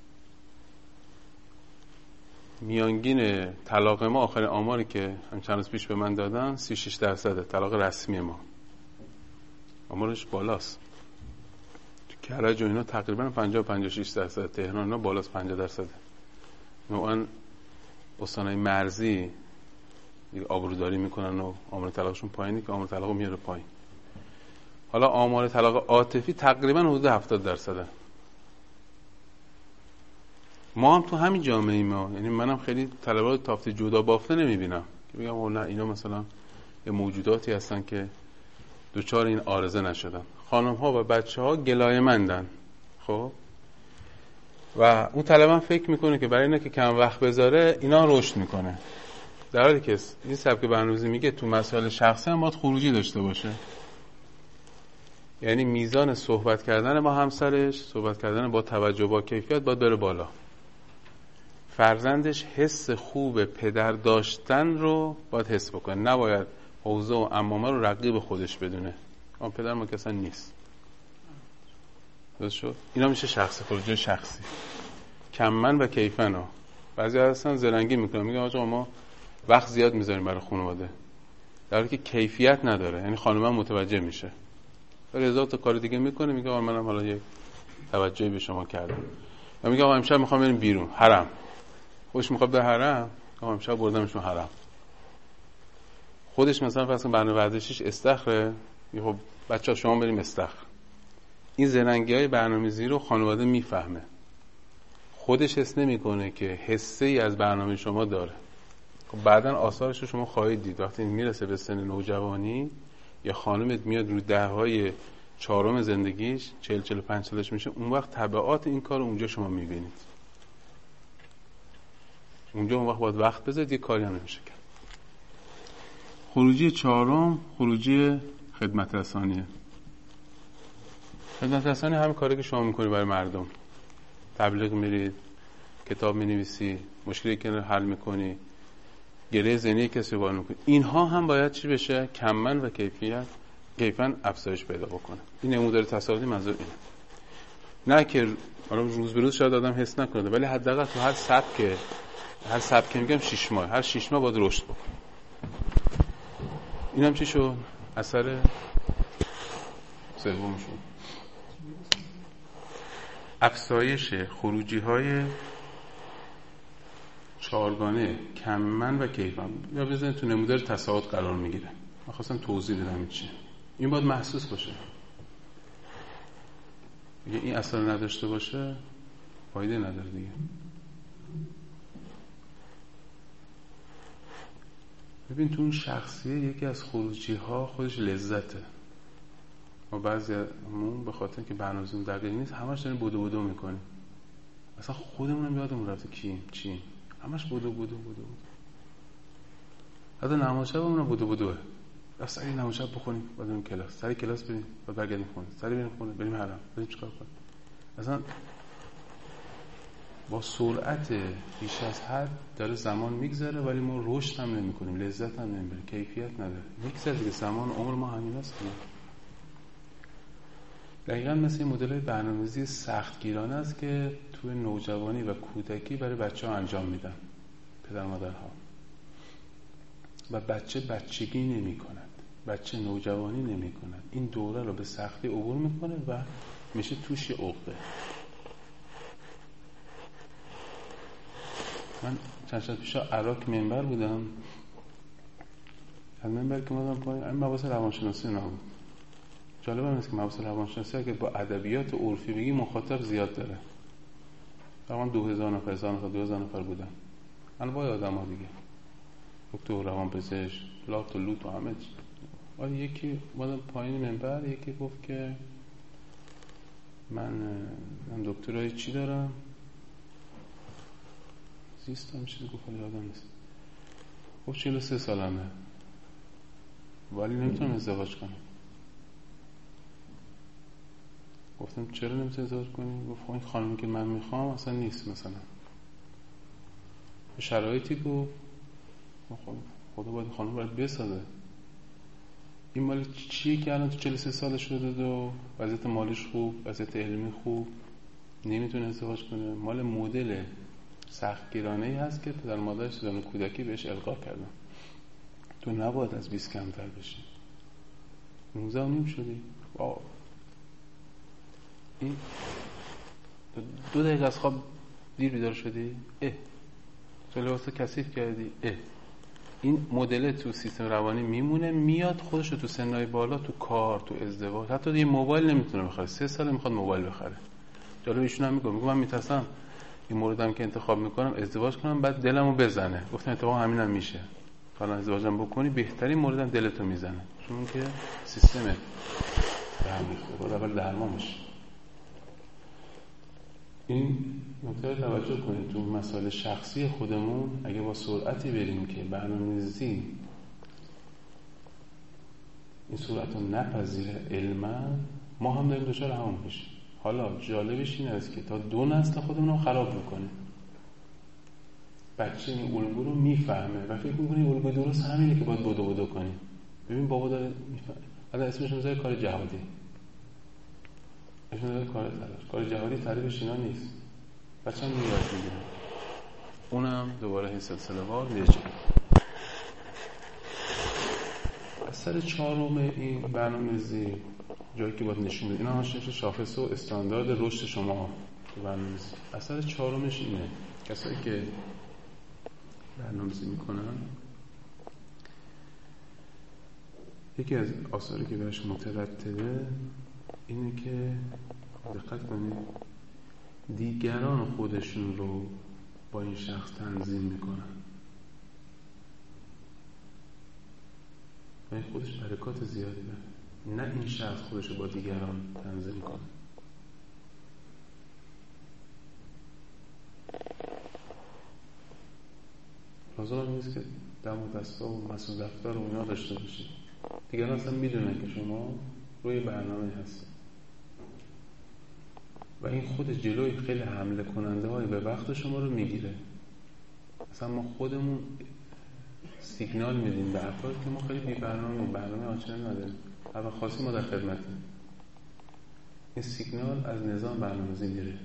C: میانگین طلاق ما آخرین آماری که هم چند روز پیش به من دادن سی و شش درصده طلاق رسمی ما. آمارش بالاست. تو کرج و اینا تقریبا پنجاه پنجاه و شش درصد، تهران اینا بالاست پنجاه درصد. نوعاً استانای مرزی دیگه آبروداری میکنن و آمار طلاقشون پایینه که آمار طلاق میاره پایین. حالا آمار طلاق عاطفی تقریبا حدود هفتاد درصده. ما هم تو همین جامعه ایم، یعنی منم خیلی طلبات تافت جدا بافته نمیبینم که بگم نه اینا مثلا یه موجوداتی هستن که دوچار این عارضه نشدن. خانم ها و بچه ها گلایه مندن. خب و اون طلبه فکر میکنه که برای اینه که کم وقت بذاره اینا رشد میکنه، در حالی که این سبک برنامه‌ریزی میگه تو مسائل شخصی هم باید خروجی داشته باشه. یعنی میزان صحبت کردن با همسرش، صحبت کردن با توجه با کیفیت باید بره بالا. فرزندش حس خوب پدر داشتن رو باید حس بکنه، نباید حوزه و عمامه رو رقیب خودش بدونه. اما پدر ما کسا نیست. درست شد؟ اینا میشه شخصی، خروجی شخصی. کمن و کیفن ها. بعضی هستن زرنگی میکنن، میگن آقا ما وقت زیاد میذاریم برای خانواده، در حالی که کیفیت نداره. یعنی خانم متوجه میشه ولی هزار تا کار دیگه میکنه، میگه آقا منم حالا یک توجهی به شما کردم. و میگه آقا امشب میخوام بریم بیرون حرم، خودش میخواد به حرم، آقا امشب بردمشون حرم. خودش مثلا فرض کن برنامه ورزشیش استخره، میگه خب بچه‌ها شما بریم استخر. این زرنگی‌های برنامه‌ریزی رو خانواده میفهمه، خودش حس نمیکنه که حسه‌ای از برنامه شما داره. خب بعدن آثارش رو شما خواهید دید. وقتی میرسه به سن نوجوانی یا خانمت میاد رو دههای چهارم زندگیش، چهل چهل و پنج سالش میشه، اون وقت تبعات این کار اونجا شما میبینید. اونجا اون وقت باید وقت بذارید، یه کاری هم نمیشه کرد. خروجی چهارم خروجی خدمت رسانیه. خدمت رسانی همین کاری که شما میکنید برای مردم. تبلیغ میرید، کتاب مینویسی، مشکلی که حل میکنی، گره ذهنی کسی وارد میکنی. اینها هم باید چی بشه؟ کمن و کیفیت کیفاً افزایش پیدا بکنه. این نمودار تصاعدی منظور اینه. نه که حالا روز به روز شاید آدم حس نکنه، ولی حداقل تو هر سبک هر سبک میگم شش ماه، هر شش ماه باید رشد بکنه. این هم چی شد؟ اثر سوم شد. افزایش خروجی های چهارگانه کمن و کیفن. یا بزنید تو نمودار تصاعد قرار میگیره. من خواستم توضیح بدم این چیه. این باید محسوس باشه. اگه این اثر نداشته باشه فایده نداره دیگه. ببین تو اون شخصیه یکی از خروجی ها خودش لذته. ما بعضیمون به خاطر که برنامه‌مون دقیق نیست همش داریم بدو بدو میکنیم. اصلا خودمون هم یادمون رفته کیم چی. همش بدو بدو بدو بدو. حتی نماز شبمون هم بدو بدوه. راست این نماز شب بخونیم، بعد بریم کلاس، سری کلاس بریم، بعد برگردیم خونه، سری بریم خونه، بریم حرم، بریم چیکار کنیم. اصلا با سرعت بیش از حد داره زمان میگذره ولی ما رشد هم نمی‌کنیم، لذت هم نمی‌بریم، کیفیت نداره. میگذره دیگه، زمان عمر ما همین است. دقیقاً مثل این مدل‌های برنامه‌ریزی سختگیرانه است که توی نوجوانی و کودکی برای بچه‌ها انجام میدن پدر مادرها. و بچه بچگی نمی‌کند، بچه نوجوانی نمی‌کند. این دوره رو به سختی عبور می‌کنه و میشه توش یه عقده. من چند شب پیش عراق منبر بودم، از منبر که اومدم پایین این مباحث روانشناسی نبود. جالب هم است که مباحث روانشناسی اگه با ادبیات عرفی بگی مخاطب زیاد داره. تقریبا دو هزار نفر، هزار نفر، دو هزار نفر بودن. انواع آدم‌ها دیگه. دکتر روانپزشک، لات و لوت و همه چی. ولی یکی اومدم پایین منبر، یکی گفت که من من دکترای چی دارم؟ زیستم چیزی گفت، یادم نیست. خب چهل و سه سالمه ولی نمیتونم ازدواج کنم. گفتم چرا نمیتونی ازدواج کنی؟ گفت این خانمی که من میخوام اصلا نیست. مثلا به شرایطی گفت خب خدا باید خانم باید بسازه. این مال چیه که الان تو چهل و سه سال شده و وضعیت مالیش خوب، وضعیت علمی خوب، نمیتونه ازدواج کنه؟ مال مدل سختگیرانه‌ای هست که پدر مادرش دوران کودکی بهش القا کردن. تو نباید از بیست کمتر بشی. نوزده و نیم شدی. واو. این دو دقیقه از خواب دیر بیدار شدی. اه. تو لباسو کثیف کردی. اه. این مدل تو سیستم روانی میمونه، میاد خودش رو تو سنای بالا، تو کار، تو ازدواج، حتی یه موبایل نمیتونه بخره. سه سال میخواد موبایل بخره. جالب ایشون هم میگه میگه من میترسم این موردم که انتخاب میکنم ازدواج کنم بعد دلمو بزنه. گفتم اتفاقا همینم میشه. حالا ازدواجم بکنی بهترین موردم دلتو میزنه، چون که سیستمت به هم ریخته. باید اول درمان بشه. این نکته رو توجه کنید. تو مسائل شخصی خودمون اگه با سرعتی بریم که برنامه‌ریزی این سرعت رو نپذیره علما، ما هم داریم دچار همون میشیم. حالا جالبش این است که تا دو نسل خودمون رو خراب میکنه. بچه این الگو رو میفهمه و فکر میکنه الگو درست همینه که باید بدو بدو کنیم. ببین بابا داره میفهمه. حالا اسمش میذاره کار جهادی. اسمش میذاره کار تلاش. کار جهادی تعریفش اینا نیست. بچه‌م میاد میگیره. اونم دوباره این سلسله وار میره. اثر چهارم این برنامه‌ریزی جایی که باید نشون بده اینا هاشش شاخص و استاندارد رشد شما تو برنامه‌ریزی. اثر چهارمش اینه کسایی که برنامه‌ریزی میکنن، یکی از آثاری که بهش مترتبه اینه که دقت کنید دیگران خودشون رو با این شخص تنظیم میکنن و این خودش برکات زیادی داره. نه این شخص خودش رو با دیگران تنظیم کنه. لازم نیست که دم و دستا و مسئول رفتار و اینا داشته باشید. دیگران اصلا میدونن که شما روی برنامه هستید و این خود جلوی خیلی حمله کننده های به وقت شما رو میگیره. اصلا ما خودمون سیگنال میدیم به افراد که ما خیلی بی برنامه برنامه آنچنانی نداریم. هر خاصی ما در خدمتیم. این سیگنال از نظام برنامه‌ریزی میره.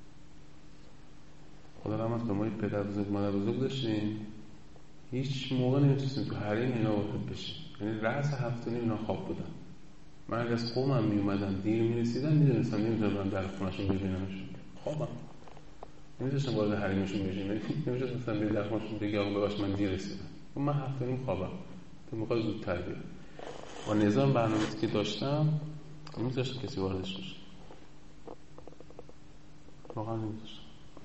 C: خدا رحمت کنه ما یک پدر بزرگ مادر بزرگ داشتیم، هیچ موقع نمیتونستیم تو حریم اینا وارد بشیم. یعنی رأس هفت و نیم اینا خواب بودن. من اگه از قومم میومدم دیر میرسیدم میدونستم نمیتونم برم در خونهشون ببینمشون. خوابم نمیتونستم وارد حریمشون بشیم. نمیتونستم برم در خونهشون بگم آقا ببخشید من دیر رسیدم. من هفت و نیم خوابم. تو موقع زودتر بیام. با نظام برنامه‌ریزی که داشتم نمیذاشتم کسی واردش بشه. واقعا نمیذاشتم.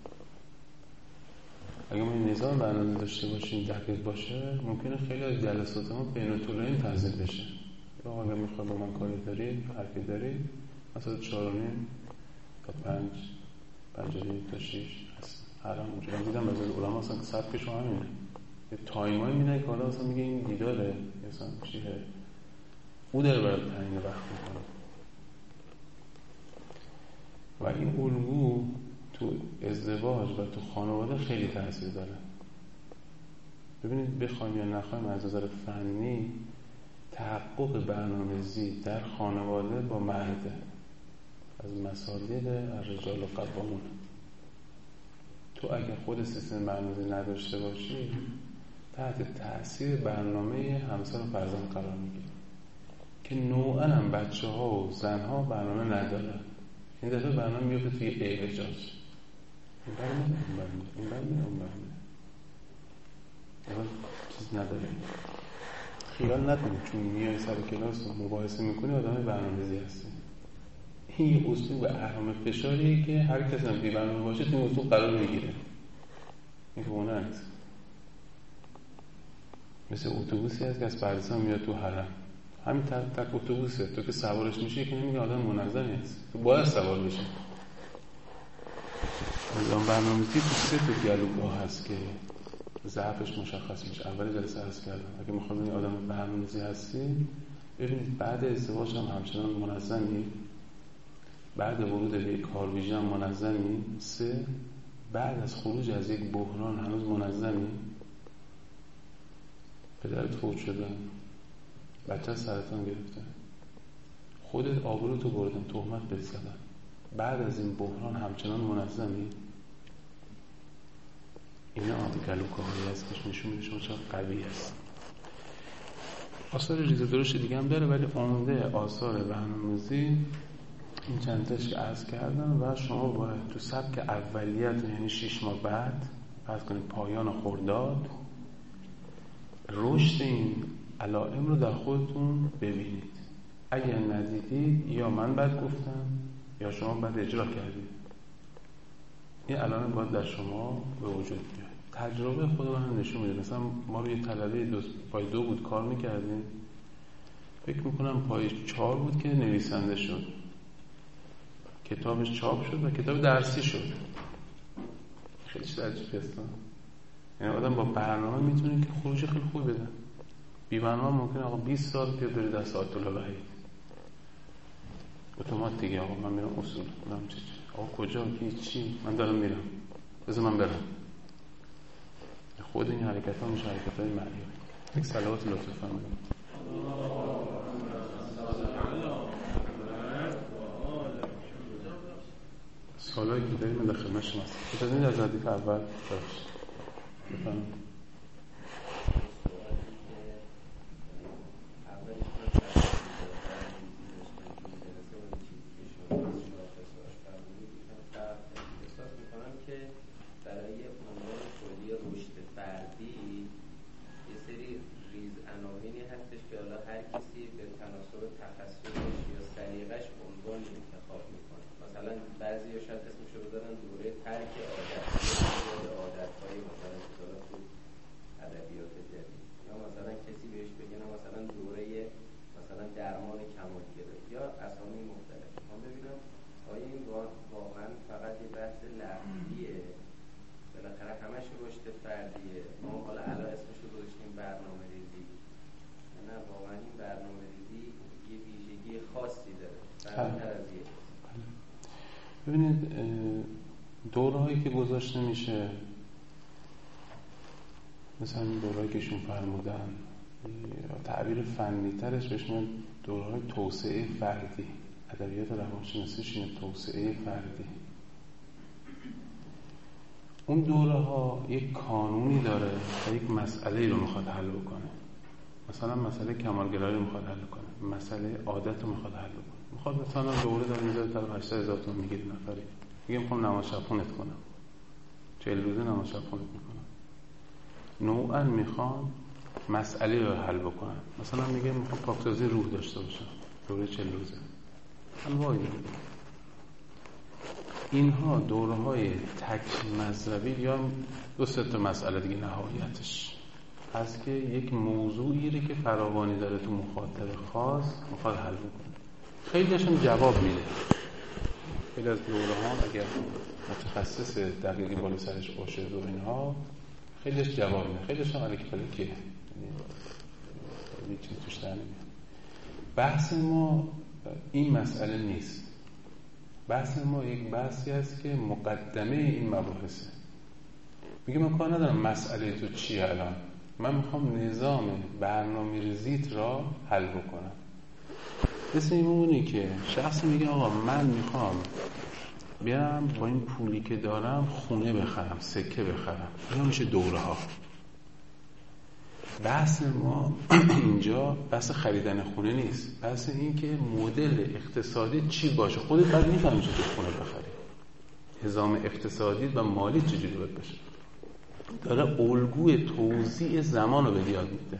C: اگه ما این نظام برنامه داشته باشیم دقیق باشه ممکنه خیلی از جلسات ما بین‌الطلبی تنظیم بشه. آقا اگه میخواد با من کاری داری حرفی داری مثلا چهار و نیم تا پنج پنج و نیم تا شیش هست. هر هم اونجا دیدم بعضی علما اصلا سبکشون همینه. یه تایمایی میدن که حالا اصلا میگه این دیداره مثلا چیه او داره برای تعیین وقت میکنه. و این الگو تو ازدواج و تو خانواده خیلی تاثیر داره. ببینید بخوایم یا نخوایم از نظر فنی تحقق برنامه‌ریزی در خانواده با مرده از مصادیق الرجال و قوامون. تو اگه خود سیستم برنامه‌ریزی نداشته باشی تحت تأثیر برنامه همسر و فرزند قرار میگیری که نوعاً هم بچه ها و زن ها برنامه ندارن. این دفعه برنامه میفته توی ایوجاج این برنامه این برنامه این برنامه اون برنامه اول چیز نداره. خیال نکنید چون میای سر کلاس و مباحثه میکنی آدم برنامه‌ریزی هستی. این یه اسلوب اهرام فشاریه که هر کسی هم بی برنامه باشه تو اسلوب قرار میگیره. این بونه نیست. مثل اتوبوسی هست که از پردیسان میاد تو حرم. همین تک تک اتوبوسه. تو که سوارش میشی که نمیگه آدم منظمی هست. تو باید سوار بشی. نظام برنامه‌ریزی تو سه تا گلوگاه هست که ضعفش مشخص میشه. اول جلسه عرض کردم اگه میخواد این آدم برنامه‌ریزی هستی، ببینید بعد ازدواج هم همچنان منظمی، بعد ورود به یک کارویژه هم منظمی. سه، بعد از خروج از یک بحران هنوز منظمی. پدرت فوت شده، بچه سرطان گرفته، خودت آبروتو بردن، تهمت بهت زدن، بعد از این بحران همچنان منظمی. اینا گلوکاهایی هست که نشون میده شما چقدر قوی هست. آثار ریز درشت دیگه هم داره، ولی عمده آثار برنامه‌ریزی این چند تاش که عرض کردم و شما باید تو سبک اولیت، یعنی شش ماه بعد فرض کنید پایان خرداد، رشد این علائم رو در خودتون ببینید. اگر ندیدید یا من بد گفتم یا شما بد اجرا کردید. این علائم باید در شما به وجود بیاد. تجربه خود من نشون میده. مثلا ما روی طلبه دو پای دو بود کار میکردیم، فکر میکنم پای چهار بود که نویسنده شد، کتابش چاپ شد و کتاب درسی شد. خیلی چیز عجیبی هست. یعنی آدم با برنامه میتونه که خروج خیلی خوبی بده. بی برنامه ممکنه آقا بیست سال که بری دست آیت الله وحید اتومات دیگه، آقا من میرم اصول من چی آقا کجا کی چی من دارم میرم، بذار من برم. خود این حرکت ها میشه حرکت های معنی. یک صلوات لطفا فرمایید. سوالایی که داریم من در خدمت شما هستم. بتونید از ردیف اول باشید. بفرمایید. ببینید دورهایی که گذاشته میشه، مثلا این دورهایی که شون فرمودن، تعبیر فنی ترش بهش میگن دورهای توسعه فردی. ادبیات روانشناسیش اینه، توسعه فردی. اون دوره ها یک کانونی داره و یک مسئله رو میخواد حل بکنه. مثلا مسئله کمالگرایی رو میخواد حل کنه، مسئله عادت رو میخواد حل کنه. میخواد مثلا دوره داره میذاره تا هشتاد هزار تومان میگیره نفری، میگه میخوام نماز شب خونت کنم، چهل روزه نماز شب خونت میکنم. نوعا میخوام مسئله رو حل بکنم. مثلا میگه میخوام پاکسازی روح داشته باشم، دوره چهل روزه. الوایی اینها دوره های تک مذهبی یا دو سه تا مسئله دیگه نهایتش هست که یک موضوعی رو که فراوانی داره تو مخاطب خاص میخواد حل بکنه. خیلیش هم جواب میده. خیلی از دوره ها اگر متخصص دقیقی بالا سرش باشه و اینها خیلیش جواب میده، خیلیش هم علیکی پلیکیه، یعنی چیزی توش در نمیاد. بحث ما این مسئله نیست. بحث ما یک بحثی است که مقدمه این مباحثه. میگه من کار ندارم مسئله تو چیه الان، من میخوام نظام برنامه ریزیت را حل بکنم. مثل این مونی که شخص میگه آقا من میخوام بیام با این پولی که دارم خونه بخرم، سکه بخرم. اینا میشه دوره ها. بحث ما اینجا بحث خریدن خونه نیست، بحث این که مدل اقتصادی چی باشه. خودت باید میفهمی چطور خونه بخری، نظام اقتصادی و مالی چجوری باید باشه. داره الگوی توزیع زمان رو به یاد میده.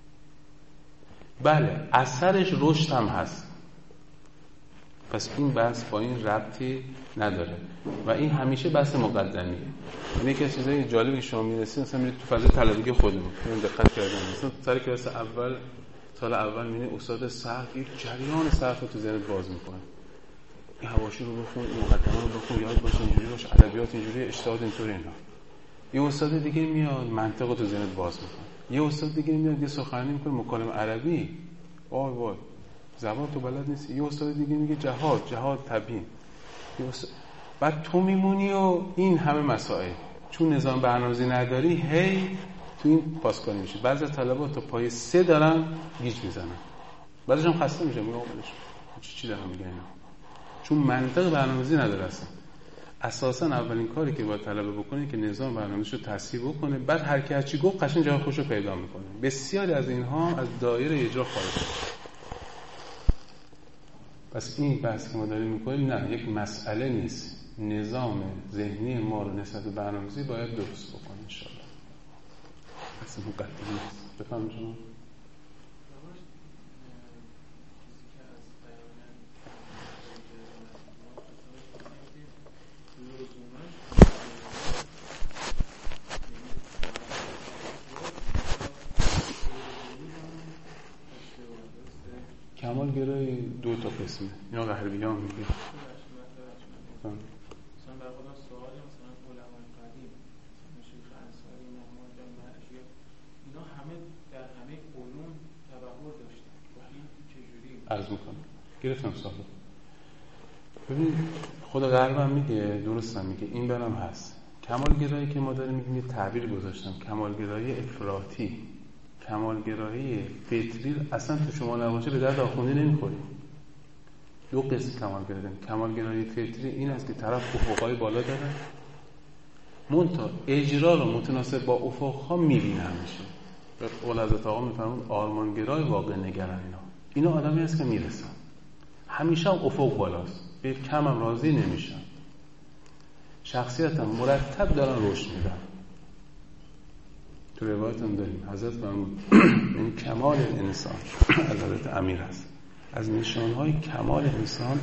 C: بله اثرش رشد هم هست، پس این بحث با این ربطی نداره و این همیشه بحث مقدمیه. اینه که چیزای جالبی که شما میرسید، مثلا میرید تو فضای طلبگی خودمون این دقت کردن، مثلا سر کلاس اول سال اول میبینی استاد صرف یک جریان صرف رو تو ذهنت باز میکنه. این حواشی رو بخون، این مقدمه رو بخون، یاد باشه اینجوری باشه، ادبیات اینجوری، اجتهاد اینطوری. اینا یه استاد دیگه میاد منطق رو تو ذهنت باز میکنه، یه استاد دیگه میاد یه سخنرانی میکنه مکالمه عربی، وای وای زبان تو بلد نیستی. یه استاد دیگه میگه جهاد جهاد تبیین. استاد... بعد تو میمونی و این همه مسائل چون نظام برنامه‌ریزی نداری هی تو این پاسکاری میشه. بعضی از طلبات تا پای سه دارن گیج میزنن، بعدش هم خسته میشن، میگم آقا چی چی دارم میگن اینا، چون منطق برنامه‌ریزی نداره اصلا. اساسا اولین کاری که باید طلبه بکنه که نظام برنامه‌ریزی رو تصحیح بکنه، بعد هر کی هر چی گفت قشنگ جای خودش رو پیدا میکنه. بسیاری از اینها از دایره اجرا خارج. پس این بحث که ما داریم میکنیم نه یک مسئله نیست، نظام ذهنی ما رو نسبت به برنامه‌ریزی باید درست بکنیم ان شاء الله. پس مقدمه است. بفهم شما. کمال گرای دو تا قسمه یا غربیان میگه.
B: مثلا در خودم سوالی مثلا علمای قدیم مثلا شیخ انصاری، محمد جان مرشی، اینا همه در همه علوم تبحر داشتن و این چجوری
C: عرض میکنم گرفتم سوالو. ببین خود غرب هم میگه، درست هم میگه، این برام هست. کمالگرایی که ما داریم میگیم یه تعبیر گذاشتم، کمالگرایی افراطی، کمالگرایی فطری اصلا تو شما نباشه به درد آخوندی نمیخوری. دو قسم کمالگرایی داریم. کمالگرایی فطری این است که طرف افقای بالا داره، منتها اجرا رو متناسب با افقها میبینه همیشه. به قول حضرت آقا میفرمون آرمانگرای واقع نگران اینا. اینا آدمی هست که میرسن. همیشه هم افق بالاست. به کم هم راضی نمیشن. شخصیت هم مرتب دارن رشد میدن. تو روایت هم داریم حضرت فرمود این کمال انسان از حضرت امیر هست، از نشانهای کمال انسان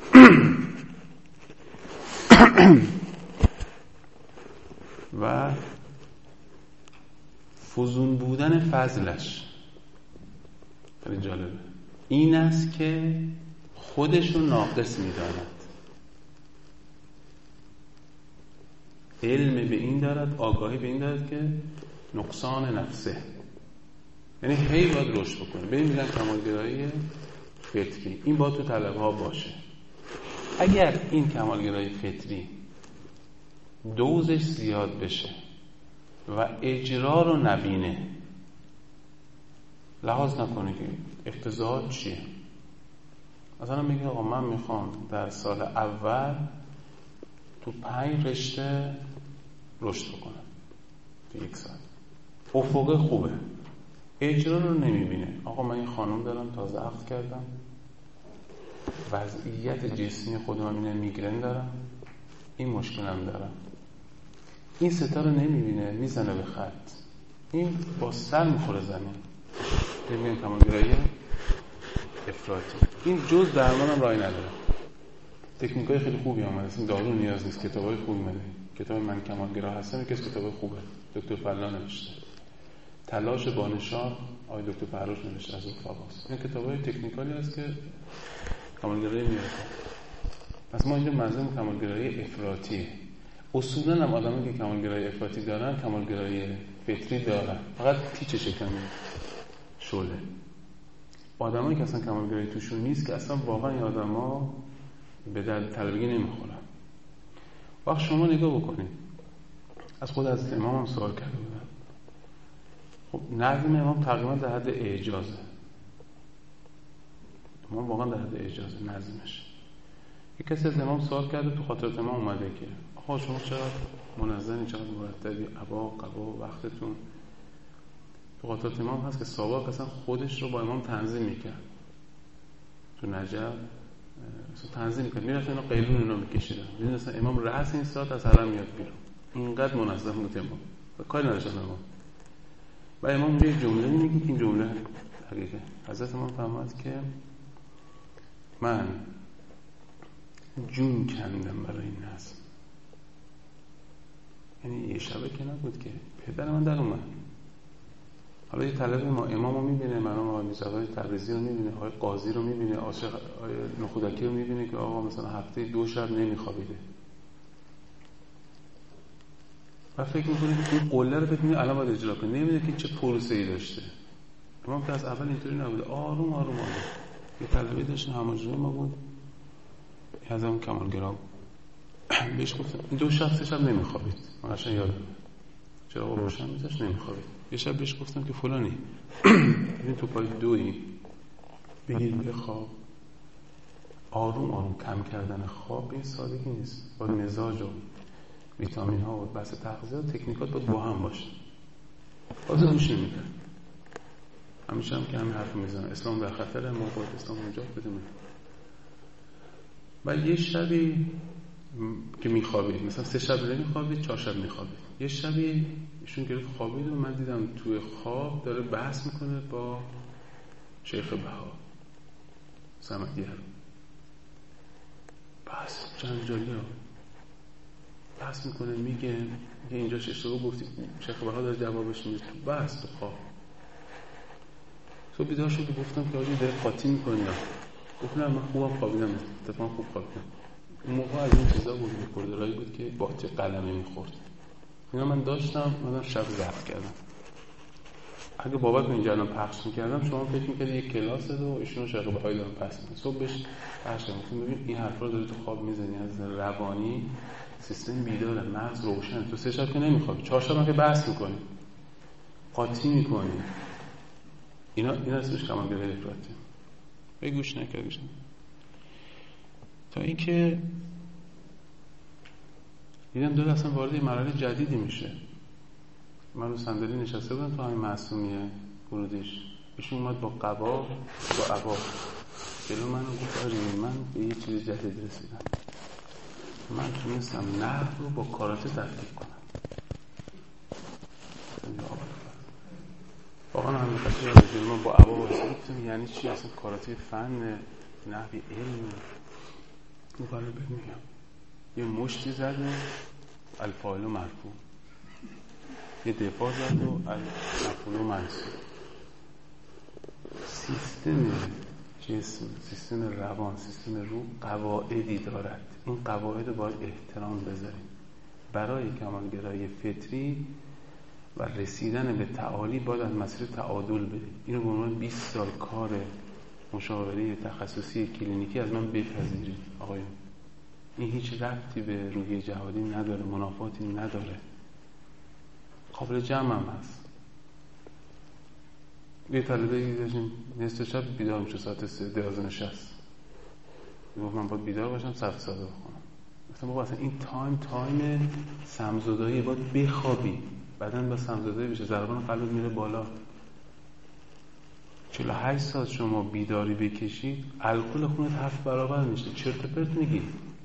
C: و فزون بودن فضلش. خیلی جالبه. این است که خودش رو ناقص میداند، علم به این دارد، آگاهی به این دارد که نقصان نفسه، یعنی هی باید رشد بکنه. به این میگن کمالگرایی فطری. این باید تو طلبه ها باشه. اگر این کمالگرایی فطری دوزش زیاد بشه و اجرا رو نبینه، لحاظ نکنه که اقتضاعات چیه. مثلا میگه آقا من میخوام در سال اول تو پنج رشته رشد بکنم تو یک سال، افق خوبه، اجرا رو نمیبینه. آقا من این خانم دارم تازه عقد کردم، وضعیت جسمی خودم اینه، میگرن دارم، این مشکلم دارم، این ستا رو نمیبینه، میزنه به خط، این با سر میخوره زمین. ببینیم کمالگرایی افراطی. این جز درمان هم رای نداره. تکنیکای خیلی خوبی آمده، این دارو نیاز نیست، کتابای خوبی اومده. کتاب من کمالگرا هستم یکی از کتاب خوبه، دکتر فلا نوشته. تلاش بانشان آقای دکتر فراش نوشته از اطلاقاست. این کتابای تکنیکالی هست که کمالگرایی میاره. پس ما اینجا منظورم کمالگرایی افراطیه. اصولا هم آدمایی که کمالگرایی افراطی دارن کمالگرایی فطری دارن، فقط پیچ شکمی شعله. آدمایی که اصلا کمالگرایی توشون نیست که اصلا واقعا این آدما به درد طلبگی نمیخورن. وقت شما نگاه بکنید، از خود از امام هم سوال کرده بودن. خب نظم امام تقریبا در حد اعجازه. امام واقعا در حد اعجازه نظمش. یک کسی از امام سوال کرده، تو خاطرات امام اومده که آقا شما چقدر منظمی، چقدر مرتبی، عبا قبا وقتتون. تو خاطرات امام هست که سابق اصلا خودش رو با امام تنظیم میکرد. تو نجف اصلا تنظیم میکرد، میرفت اینا قیلون اینا میکشیدن. میدونی اصلا امام رأس این ساعت از حرم میاد بیرون. اینقدر منظم بود امام. و کاری نداشت امام. و امام اونجا یک جمله میگه که این جمله حقیقه. حضرت امام فرمود که من جون کندم برای این نظم. یعنی یه شبه که نبود که پدر من در اومد. حالا یه طلب ما امام رو میبینه، مرحوم آقای میرزا تبریزی رو میبینه، آقای قاضی رو میبینه، عاشق آقای نخودکی رو میبینه که آقا مثلا هفته دو شب نمیخوابیده. و فکر میکنید این قله رو فکر میکنید الان باید اجرا کنید، نمیدونید که چه پروسه‌ای داشته. ما که از اول اینطوری نبوده، آروم آروم آروم. یه طلبه داشتن هماجوری ما بود، از اون کمالگرا بهش گفتم این دو شب سه شب نمیخوابید، من قشنگ یادم چرا روشن میذاش نمیخوابید. یه شب بهش گفتم که فلانی ببین تو پای دویی بگیر بخواب. آروم آروم کم کردن خواب این سادگی نیست، با مزاج و ویتامین ها و بحث تغذیه و تکنیکات باید با هم باشه. باز گوش نمیدن، همیشه هم که همین حرف میزنن اسلام در خطره، ما باید اسلام نجات بدیم. و یه شبی که میخوابید، مثلا سه شب نمیخوابید، چهار شب میخوابید، یه شبی ایشون گرفت خوابید و من دیدم توی خواب داره بحث میکنه با شیخ بها صمدی رو، بحث جنجالی رو بحث میکنه، میگه میگه اینجاش اشتباه گفتی، شیخ بها داره جوابش میده تو بحث تو خواب. تو بیدار شد و گفتم که آجی داره قاطی میکنی. گفتم من خوبم خوابیدم، اتفاقا خوب خوابیدم. اون موقع از این چیزا بود، ریکوردرایی بود که با چه قلمه میخورد، اینا من داشتم، منم شب ضبط کردم. اگه بابت اینجا الان پخش میکردم شما فکر میکردید یک کلاسه و ایشون شیخ بهایی دارن پس میکنن، صبح بهش پخش میکنم. ببین این حرفا رو داره تو خواب میزنی، از روانی سیستم بیداره، مغز روشن، تو سه شب که نمیخوابی، چهار شب هم که بحث میکنی، قاطی میکنی. اینا اینا اسمش کمالگرایی افراطی. به گوش نکردیش. تا اینکه دیدم داره اصلا وارد یه مرحله جدیدی میشه. من رو صندلی نشسته بودم تو همین معصومیه ورودیش، ایشون اومد با قبا با عبا جلو من رو گفت آره من به یه چیز جدید رسیدم، من تونستم نحو رو با کاراته تفکیک کنم. واقعا همین قصه یاد جلو من با عبا واسه گفتم یعنی چی اصلا کاراته؟ فن، نحوی، علم. اون بالا بهت میگم یه مشتی زد و الفاعل مرفوع، یه دفاع زد و مفعول منصوب. سیستم جسم، سیستم روان، سیستم روح قواعدی دارد. این قواعد باید احترام بذاریم. برای کمالگرایی فطری و رسیدن به تعالی باید از مسیر تعادل بریم. اینو به عنوان بیست سال کار مشاوره تخصصی کلینیکی از من بپذیرید آقایون. این هیچ ربطی به روحیه جهادی نداره، منافاتی نداره، قابل جمع هم هست. یه طالبه داشتیم نصف شب بیدار میشه ساعت سه دراز نشست، میگفت من باید بیدار باشم صرف ساده بخونم. مثلا بابا اصلا این تایم تایم سمزدایی، باید بخوابی، بدن با سمزدایی بشه، ضربان قلب میره بالا. چهل و هشت ساعت شما بیداری بکشید الکل خونت هفت برابر میشه، چرت و پرت میگی.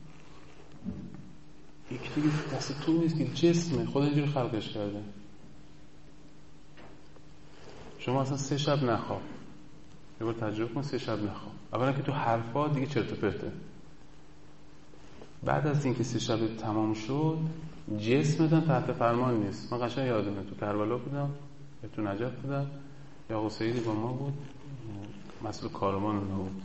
C: یک دیگه دست تو نیست که جسمه، خدا اینجوری خلقش کرده. شما اصلا سه شب نخواب، یه بار تجربه کن، سه شب نخواب. اولا که تو حرفا دیگه چرت و پرته. بعد از اینکه سه شب تمام شد جسمت هم تحت فرمان نیست. من قشنگ یادمه تو کربلا بودم یا تو نجف بودم، یا آقا سیدی با ما بود، مسئول کاروان اونا بود،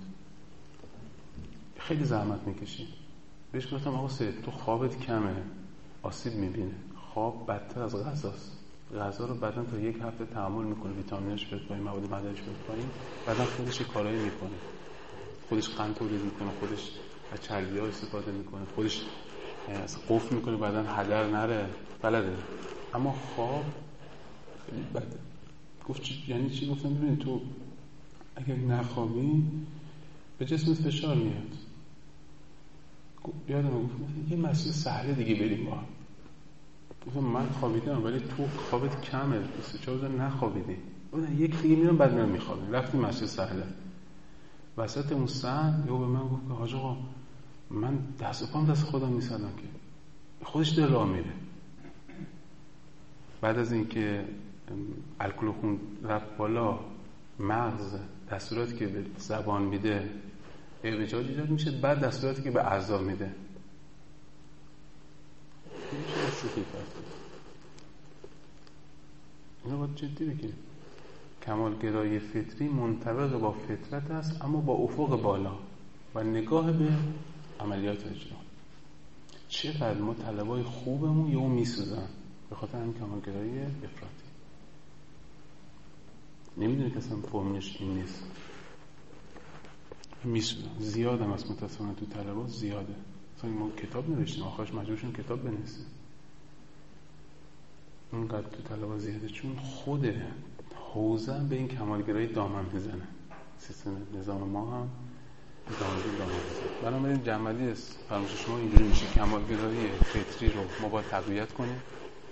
C: خیلی زحمت میکشید. بهش گفتم آقا سید تو خوابت کمه، آسیب میبینه، خواب بدتر از غذاست. غذا رو بدن تا یک هفته تحمل میکنه، ویتامینش بیاد پایین، مواد معدنیش بیاد پایین، بعدن خودش کارایی میکنه، خودش قند تولید میکنه، خودش از چربی‌ها استفاده میکنه، خودش از قفل میکنه بعدن هدر نره، بلده. اما خواب خیلی بده. گفت چی؟ یعنی چی؟ گفتم ببین تو اگر نخوابی به جسمت فشار میاد. یادم گفت یه مسئله سهله دیگه بریم با. گفتم من خوابیدم ولی تو خوابت کمه، سه چهار روز نخوابیدی. گفتم یک دیگه میرم بعد میرم میخوابم. رفتیم مسئله سهله. وسط اون سن یهو به من گفت که حاج آقا من دست و پام دست خودم میسازم که خودش دل راه میره. بعد از اینکه الکل خون رفت بالا، مغز دستوراتی که به زبان میده اعوجاج ایجاد میشه، بعد دستوراتی که به اعضا میده میشه شوخی کرد. اینو باید جدی بگیریم. کمالگرایی فطری منطبق با فطرت است، اما با افق بالا و نگاه به عملیات اجرا. چقدر ما طلبای خوبمون یهو میسوزن. به خاطر همین کمالگرایی افراطی. نمیدونه که اصلا فرمش این نیست. میشه زیاد هم از متاسفانه تو طلبات زیاده. اصلا ما کتاب نوشتیم آخرش مجبورشون کتاب بنویسیم. اونقدر تو طلبات زیاده چون خود حوزه به این کمالگرایی دامن میزنه. سیستم نظام ما هم دامن دامن میزنه. بنابراین جمعی است فرمایش شما اینجوری میشه کمالگرایی فطری رو ما باید تقویت کنیم.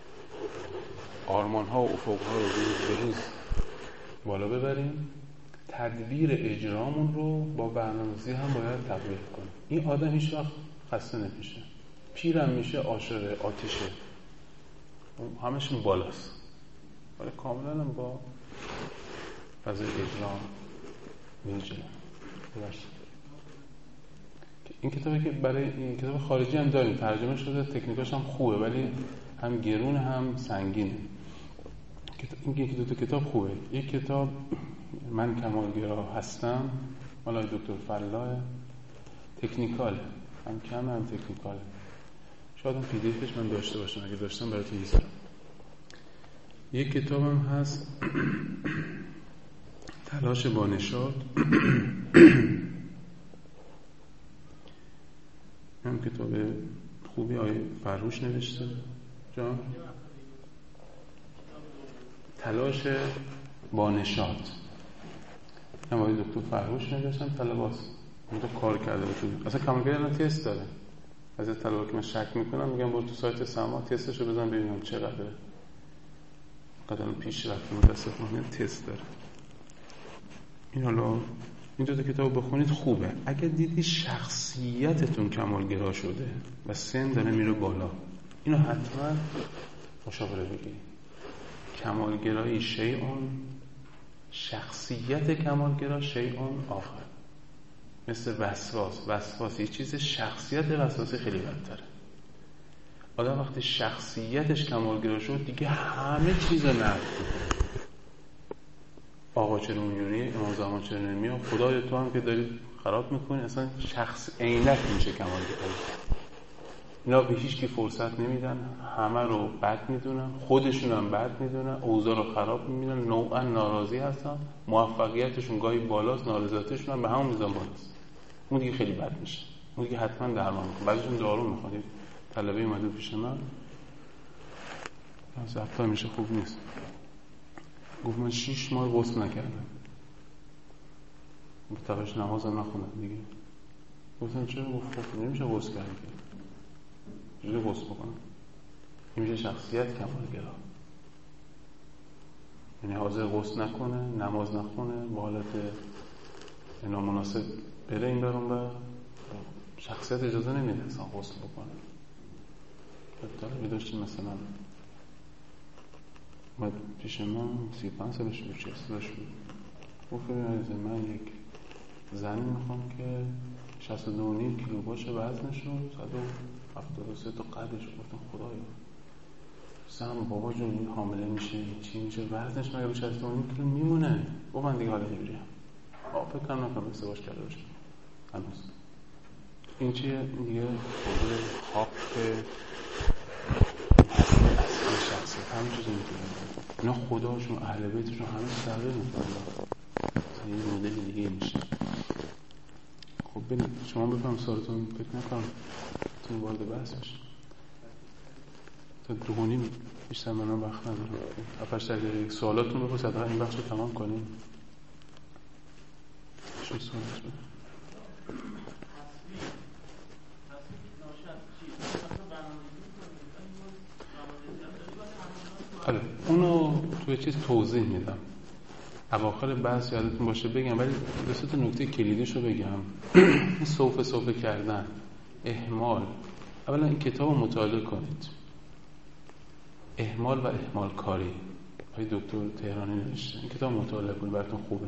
C: آرمان ها و افق ها رو روز به روز بالا ببریم. تدبیر اجرامون رو با برنامه‌ریزی هم باید تقویت کنیم. این آدم هیچ وقت خسته نمیشه. پیرم میشه عاشق آتشه. همشون بالاست. ولی کاملا هم با فضای اجرام میشه. این کتابی که برای این کتاب خارجی هم داریم ترجمه شده، تکنیکاش هم خوبه ولی هم گرون هم سنگینه. این یکی دو تا کتاب خوبه. یک کتاب من کمالگرا هستم مال دکتر فلاح، تکنیکاله، هم کم هم تکنیکاله. شاید اون پی دی افش من داشته باشم، اگه داشتم براتون میذارم. یک کتابم هست تلاش با نشاط. هم کتاب خوبی آیه فرهوش نوشته. جان تلاش با نشاط هم آیه دکتر فرهوش نوشتن. طلبات اون تو کار کرده بود. اصلا کمالگرایی الان تست داره. از طلبات که من شک میکنم میگم برو تو سایت سما تستشو بزن ببینم چقدره. قدم پیش رفت متاسفانه تست داره. این حالا این دو تا کتاب بخونید خوبه. اگه دیدی شخصیتتون کمالگرا شده و سن داره میره بالا اینو حتما مشاوره بگیرید. کمالگرایی شیئون، شخصیت کمالگرا شیئون آخر. مثل وسواس. وسواس یه چیز، شخصیت وسواسی خیلی بدتره. آدم وقتی شخصیتش کمالگرا شد دیگه همه چیز رو نفت میکنه. آقا چرا اونجوری، امام زمان چرا نمیاد، خدای تو هم که داری خراب میکنی. اصلا شخص عینک میشه کمالگرایی. اینا به هیچ کی فرصت نمیدن، همه رو بد میدونن، خودشون هم بد میدونن، اوضاع رو خراب میبینن، نوعا ناراضی هستن، موفقیتشون گاهی بالاست، نارضایتیشون هم به همون میزان بالاست. اون دیگه خیلی بد میشه. اون دیگه حتما درمان میکنه. بعضیشون دارو میخواد. طلبه اومده پیش من از هفته میشه خوب نیست. گفت من شیش ماه غسل نکردم. متوجه نماز هم نخوندم دیگه. گفتم چرا؟ گفت خب نمیشه غسل کردن. چجوری غسل بکنم؟ این میشه شخصیت کمالگرا. یعنی حاضر غسل نکنه، نماز نخونه، با حالت نامناسب بره این برون و شخصیت اجازه نمیده اصلا غسل بکنه. طالبی داشتیم مثلا اومد پیش من سی و پنج سالش بود، چه سالش بود، گفت ببینید من یک زنی میخوام که شصت و دو و نیم کیلو باشه وزنش رو، صد و هفتاد و سه تا قدش. گفتم خدایا سم بابا جون این حامله میشه چی میشه وزنش مگه رو شصت و نیم کیلو میمونه؟ گفت من دیگه حالا نمیریم. آه فکر کنم نکنم ازدواج کرده باشه هنوز. این چیه دیگه؟ خود خواب که اصلا شخصیت همین چیز میتونه اینا خداشون اهل بیتشون همه تغییر میکنن. مثلا یه مدل دیگه میشه. خب ببینید شما بفهم سوالتون فکر نکنم تون وارد بحث بشه. تا دو و نیم بیشتر منم وقت ندارم. اپرش در سوالاتون بپرسید تا این بخش رو تمام کنیم. چه سوالش بود؟ آره اونو توی چیز توضیح میدم. اواخر بحث یادتون باشه بگم، ولی دو سه تا نکته کلیدیشو بگم. این سوفه سوفه کردن، اهمال. اولا این کتابو مطالعه کنید. اهمال و اهمال کاری. آقای دکتر تهرانی نوشته. این کتاب مطالعه کنید براتون خوبه.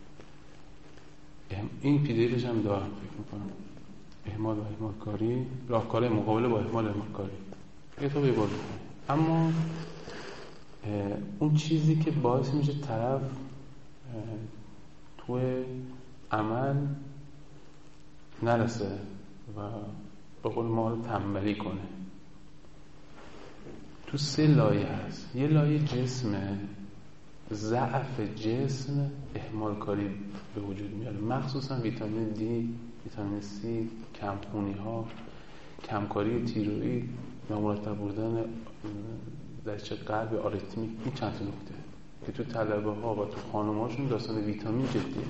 C: این پی دی افش هم دارم فکر می‌کنم. اهمال و اهمال کاری، راهکار مقابله با اهمال و اهمال کاری. کتاب یه بار بخونید. اما اون چیزی که باعث میشه طرف توی عمل نرسه و به قول ما رو تنبلی کنه، تو سه لایه هست. یه لایه جسمه، ضعف جسم اهمال کاری به وجود میاره، مخصوصا ویتامین دی، ویتامین سی، کمخونی ها، کمکاری تیروئید و مرتب بودن دریچه قلب آریتمی. این چند تا نکته که تو طلبه ها و تو خانم‌هاشون داستان ویتامین جدیه.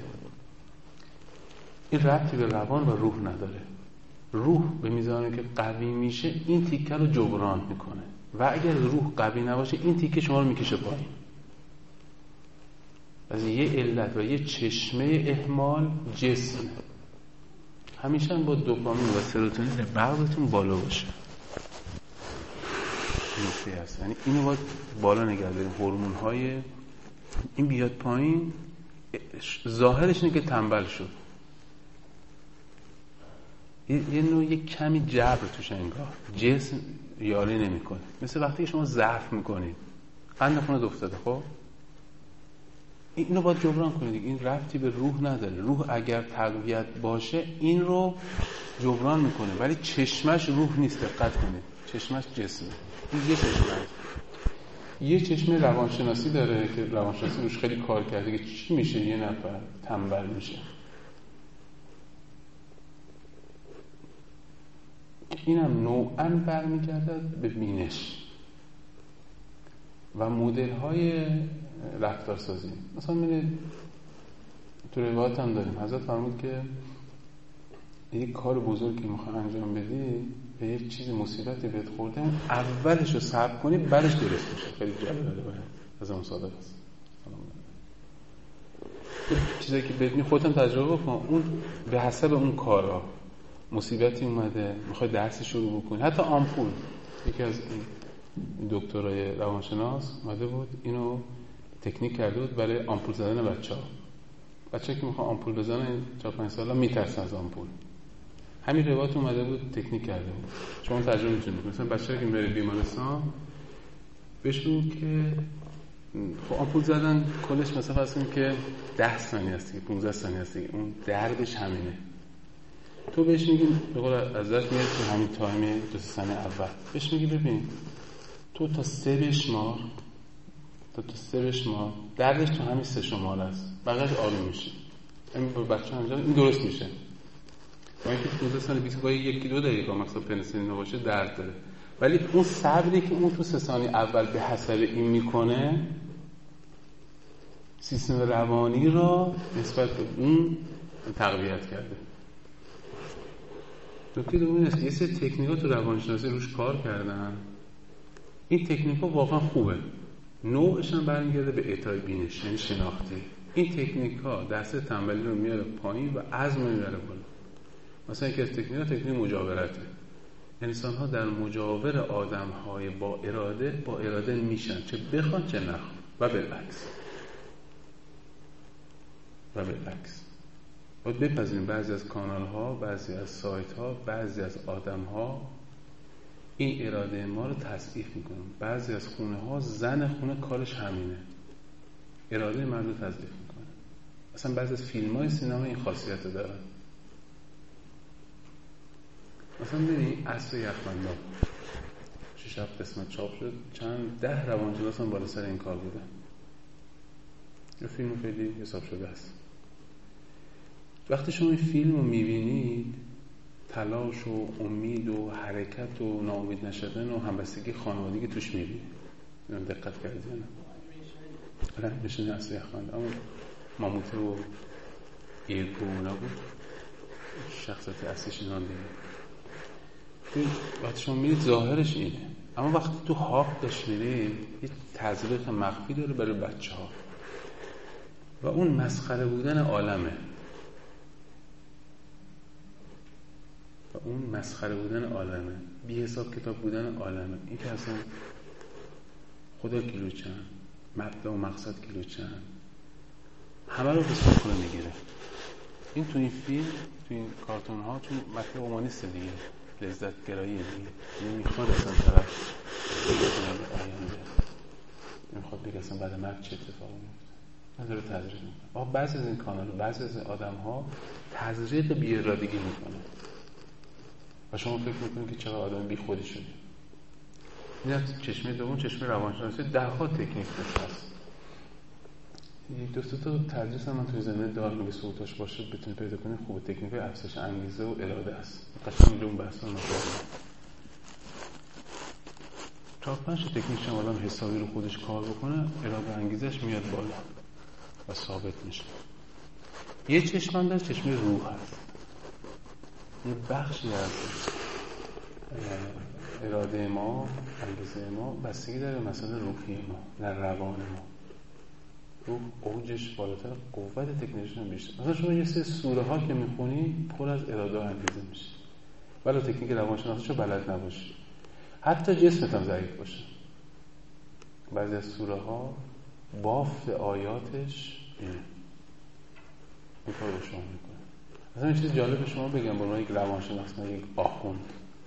C: این ربطی به روان و روح نداره. روح به میزانی که قوی میشه این تیکه رو جبران میکنه و اگر روح قوی نباشه این تیکه شما رو میکشه پایین. از یه علت و یه چشمه اهمال جسم. همیشه با دوپامین و سروتونین مغزتون بالا باشه. نکته هست، یعنی اینو باید بالا نگه داریم. هورمون های این بیاد پایین ظاهرش اینه که تنبل شد. یه نوع یک کمی جبر توش انگار جسم یاری نمیکنه. مثل وقتی شما ضعف میکنید، قند خونت افتاده، خب اینو باید جبران کنید. این ربطی به روح نداره. روح اگر تقویت باشه این رو جبران میکنه، ولی چشمش روح نیست. دقت کنید، چشمش جسمه. این یه چشمه. یه چشمه روانشناسی داره که روانشناسی روش خیلی کار کرده که چی میشه یه نفر تنبل میشه. اینم نوعاً برمیگردد به بینش و مدل های رفتارسازی. مثلا می‌بینید تو روایات هم داریم حضرت فرمود که یک کار بزرگی میخوای انجام بدی، به یک چیز مصیبتی بهت خورده، اولش رو صبر کنی بعدش درست میشه. خیلی جالبه باید از اون صادق است. چیزایی که بدونی خودت هم تجربه کن. اون به حسب اون کارا مصیبتی اومده میخوای درس شروع بکنی. حتی آمپول، یکی از دکترای روانشناس اومده بود اینو تکنیک کرده بود برای آمپول زدن بچه‌ها. بچه‌ها که میخوان آمپول بزنن چهار پنج ساله میترسن از آمپول. همین روایت اومده بود تکنیک کرده بود. شما تجربه می‌کنید. مثلا بچه‌ها که میره بیمارستان بهش میگن که خب آمپول زدن کلش مثلا فرض کنید که ده ثانیه است که پانزده ثانیه است که اون دردش همینه. تو بهش میگی به قول ازش میاد تو همین تایم دو سه ثانیه اول بهش میگی ببین تو تا سه بشمار تا تا سه بشمار دردش تو همین سه شمار است، بقیه‌اش آروم میشه. این با بچه انجام این درست میشه. با اینکه پانزده ثانیه بیست گاهی یکی دو دقیقه مثلا پنیسیلین نباشه درد داره، ولی اون صبری که اون تو سه ثانیه اول به حسب این میکنه سیستم روانی را نسبت به اون تقویت کرده. نکته دوم اینه که یه سری تکنیک‌ها تو روانشناسی روش کار کردن. این تکنیک‌ها واقعا خوبه. نوعش هم برمیگرده به اعطای بینش، یعنی شناختی. این تکنیک‌ها دست تنبلی رو میاره پایین و عزم رو میاره بالا. مثلا یکی از تکنیک‌ها تکنیک مجاورته. انسان‌ها در مجاور آدم‌های با اراده با اراده میشن، چه بخوان چه نخوان و بالعکس. و بالعکس. باید بپذیریم بعضی از کانال‌ها، بعضی از سایت‌ها، بعضی از آدم‌ها این اراده ما رو تضعیف میکنن. بعضی از خونه‌ها زن خونه کارش همینه، اراده مرد رو تضعیف میکنه. اصلا بعضی از فیلم‌های سینما این خاصیت رو دارن. مثلا ببینید عصر یخبندان شش هفت قسمت چاپ شد، چند ده روانشناس هم بالا سر این کار بودن. یه فیلم خیلی حساب شده است. وقتی شما این فیلم رو میبینید تلاش و امید و حرکت و ناامید نشدن و همبستگی خانوادگی توش میبینید. اینو دقت کردید یا نه؟ نه میشه اصلا یخبند اما ماموته و ایرگو نبود شخصیت اصلیش اینا دیگه. وقتی شما میرید ظاهرش اینه، اما وقتی تو حاق داشت میرید یه تزریق مخفی داره برای بچه ها و اون مسخره بودن عالمه و اون مسخره بودن عالمه، بی حساب کتاب بودن عالمه. این که اصلا خدا کیلو چند، مبدا و مقصد کیلو چند، همه رو به سخره میگیره. این تو این فیلم، تو این کارتون ها، چون مطلب اومانیسته دیگه، لذت گرایی دیگه، نمیخواد اصلا طرف بگه به آینده، نمیخواد بگه اصلا بعد مرگ چه اتفاقی میفته، نداره تزریق میکنه. بعضی از این کانال، بعضی از آدم ها تزریق بی ارادگی میکنه و شما فکر میکنید که چرا آدم بی خودی شده. این چشمه دوم چشمه روانشناسی ده ها تکنیک هست. دو سه تا تدریس هم من توی زمینه دارم که صوتاش باشه بتونی پیدا کنی خوب. تکنیک افزایش انگیزه و اراده است. قشنگ اون بحثا نمی‌کنم. چهار پنج تا تکنیک شما آدم حسابی رو خودش کار بکنه، اراده انگیزش میاد بالا و ثابت میشه. یه چشم در چشم روح هست. یه بخشی از اراده ما، انگیزه ما بستگی داره مثلا روحی ما، نه روان ما. روح اوجش بالاتر، قوت تکنیکش هم بیشتر. مثلا شما یه سری سوره ها که میخونی پر از اراده و انگیزه میشه، ولی تکنیک روانشناسیشو بلد نباشی، حتی جسمت هم ضعیف باشه. بعضی از سوره ها بافت آیاتش اینه، این کار رو شما میکنه. مثلا این چیز جالب شما بگم، به عنوان یک روانشناس نه یک آخوند،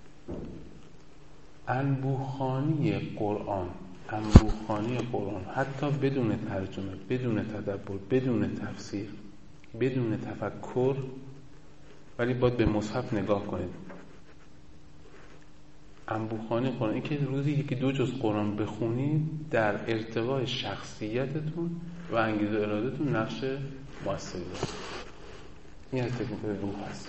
C: انبوه‌خوانی قرآن، انبوه‌خوانی قرآن حتی بدون ترجمه، بدون تدبر، بدون تفسیر، بدون تفکر، ولی باید به مصحف نگاه کنید. انبوه‌خوانی قرآن، این که روزی یکی دو جز قرآن بخونید در ارتقای شخصیتتون و انگیزه ارادتون نقش موثری داره. این از تکنیک روح هست.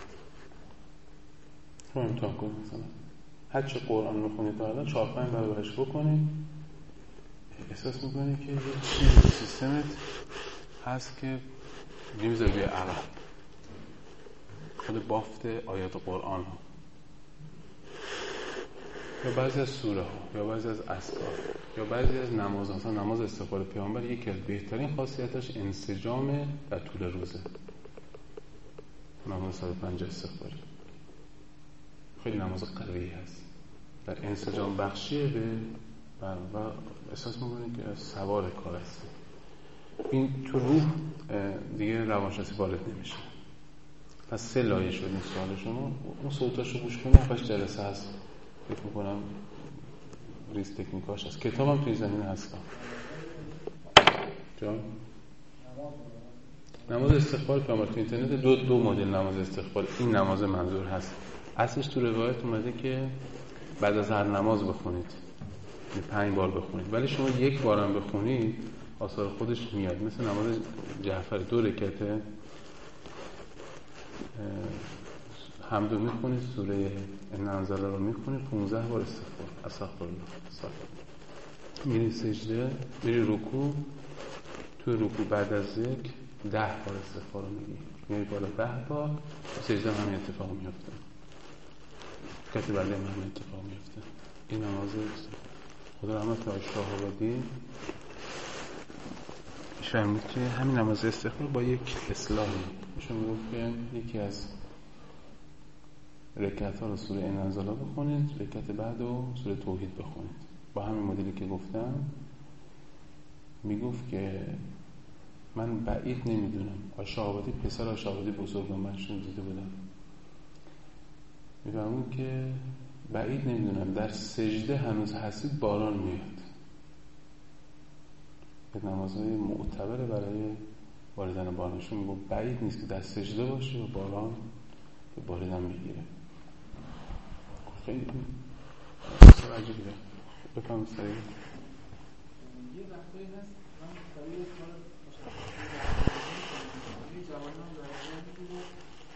C: شما امتحان کنید، مثلا هر چه قرآن میخونید تا الان چهار پنج برابرش بکنید، احساس میکنید که یه چیزی تو سیستمت هست که نمیذاره بیای عقب. خود بافت آیات قرآن ها یا بعضی از سوره ها یا بعضی از اذکار یا بعضی از نماز ها. مثلا نماز استغفار پیامبر یکی از بهترین خاصیتش انسجام در طول روزه. نماز صد و پنجاه استغفاری خیلی نماز قوی هست، در انسجام بخشیه به و احساس میکنید که سوار کار هست. این تو روح دیگه روانشناسی وارد نمیشه. پس سه لایه شد این سوال شما. اون صوتاشو گوش کنید، هفتش جلسه هست، فکر میکنم ریز تکنیکاش هست. کتابم توی زمین هست. جان نماز استغفار پیامبر تو اینترنت دو دو مدل نماز استغفار، این نماز منظور هست. اصلش تو روایت اومده که بعد از هر نماز بخونید، پنج بار بخونید، ولی شما یک بارم بخونید آثار خودش میاد. مثل نماز جعفر دو رکعته حمدو میخونید، سوره ان انزل رو میخونید، پانزده بار استغفار، استغفر الله، استغفر الله. میری سجده، میری رکوع، تو رکوع بعد از ذکر ده بار استغفار رو میگی، میری بالا ده بار، سجده هم اتفاق میفته، کتی بله هم اتفاق میفته. این نماز خدا رحمت کنه شاه آبادی شما که همین نماز استغفار با یک اصلاحی شما میگفت که یکی از رکعت ها رو سوره ان انزل بخونید، رکعت بعد رو سوره توحید بخونید، با همین مدلی که گفتم. میگفت که من بعید نمیدونم، آشا آبادی پسر آشا آبادی بزرگم منشون دیده بودم، میفهمون که بعید نمیدونم در سجده هنوز هستید باران میاد. به نمازهای معتبر برای باریدن بارانشون میگو بعید نیست که در سجده باشه و باران به باریدن میگیره. خیلی بسیار عجیبه. بفهم سریع
B: یه وقتایی هست من برای یک کار یه جوان هم برای میگو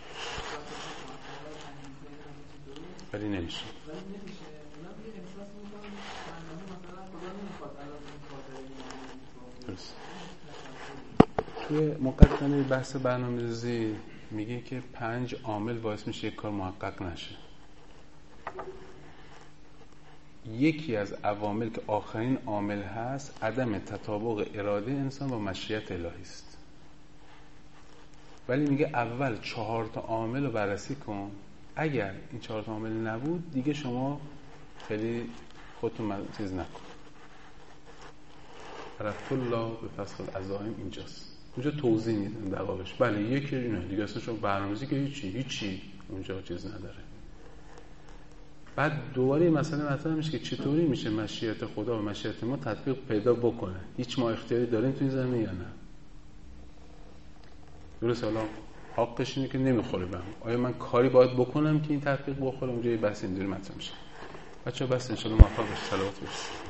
C: ولی نمیشه
B: ولی نمیشه. من یه احساس میکنم برنامه مثلا خدا نمیخواد الان این کار درست.
C: توی مقدمه بحث برنامه‌ریزی میگه که پنج عامل باعث میشه یک کار محقق نشه. یکی از عوامل که آخرین عامل هست عدم تطابق اراده انسان با مشیت الهی است. ولی میگه اول چهار تا عامل رو بررسی کن، اگر این چهار تا عامل نبود دیگه شما خیلی خودتون چیز نکن. رفت الله به فصل العزائم اینجاست، اونجا توضیح میدن دقایقش. بله یکی اینه دیگه، اصلا شما برنامه‌ریزی که هیچی هیچی اونجا چیز نداره. بعد دوباره مسئله مطرح میشه که چطوری میشه مشیت خدا و مشیت ما تطبیق پیدا بکنه. هیچ ما اختیاری داریم تو این زمینه یا نه؟ درست. حالا حقش اینه که نمیخوره بهم. آیا من کاری باید بکنم که این تطبیق بخوره؟ اونجا یه بحث اینجوری مطرح میشه. بچه ها بس انشاءالله موفق باشید. صلوات باشید.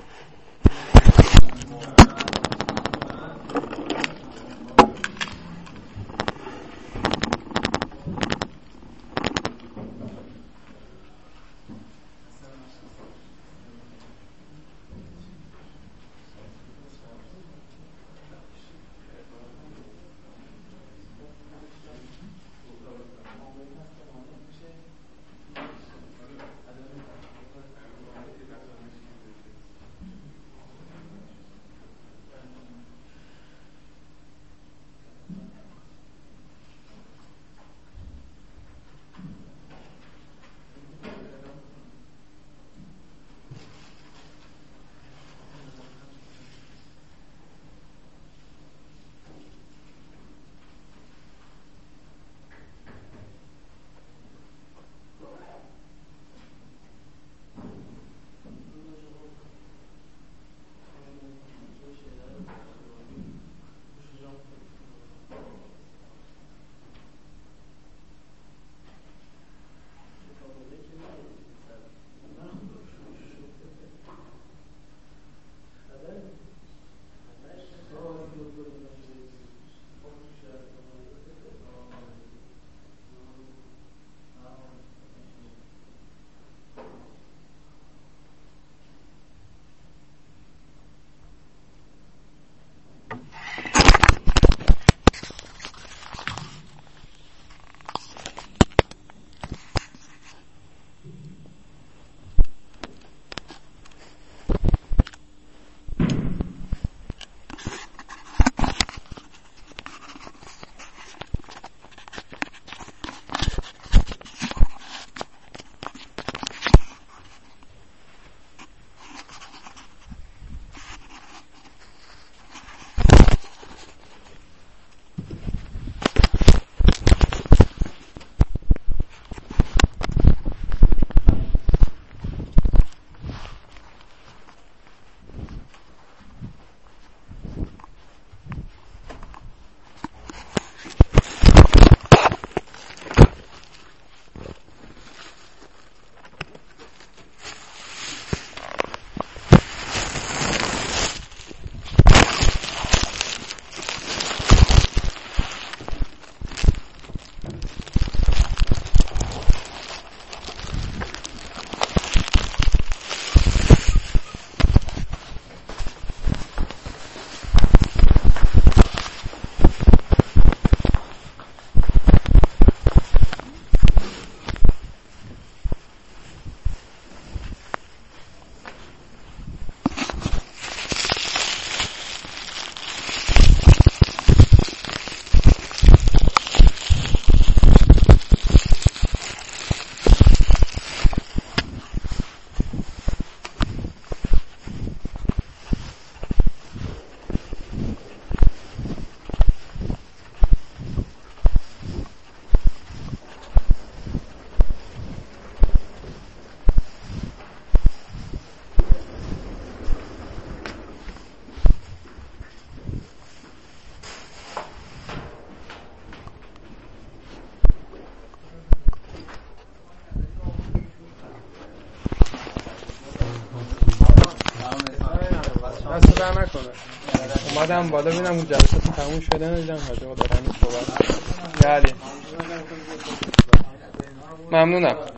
B: اومدم بالا ببینم اون جلسه تموم شده، ندیدم حاجی دارن صحبت کردن. ممنونم.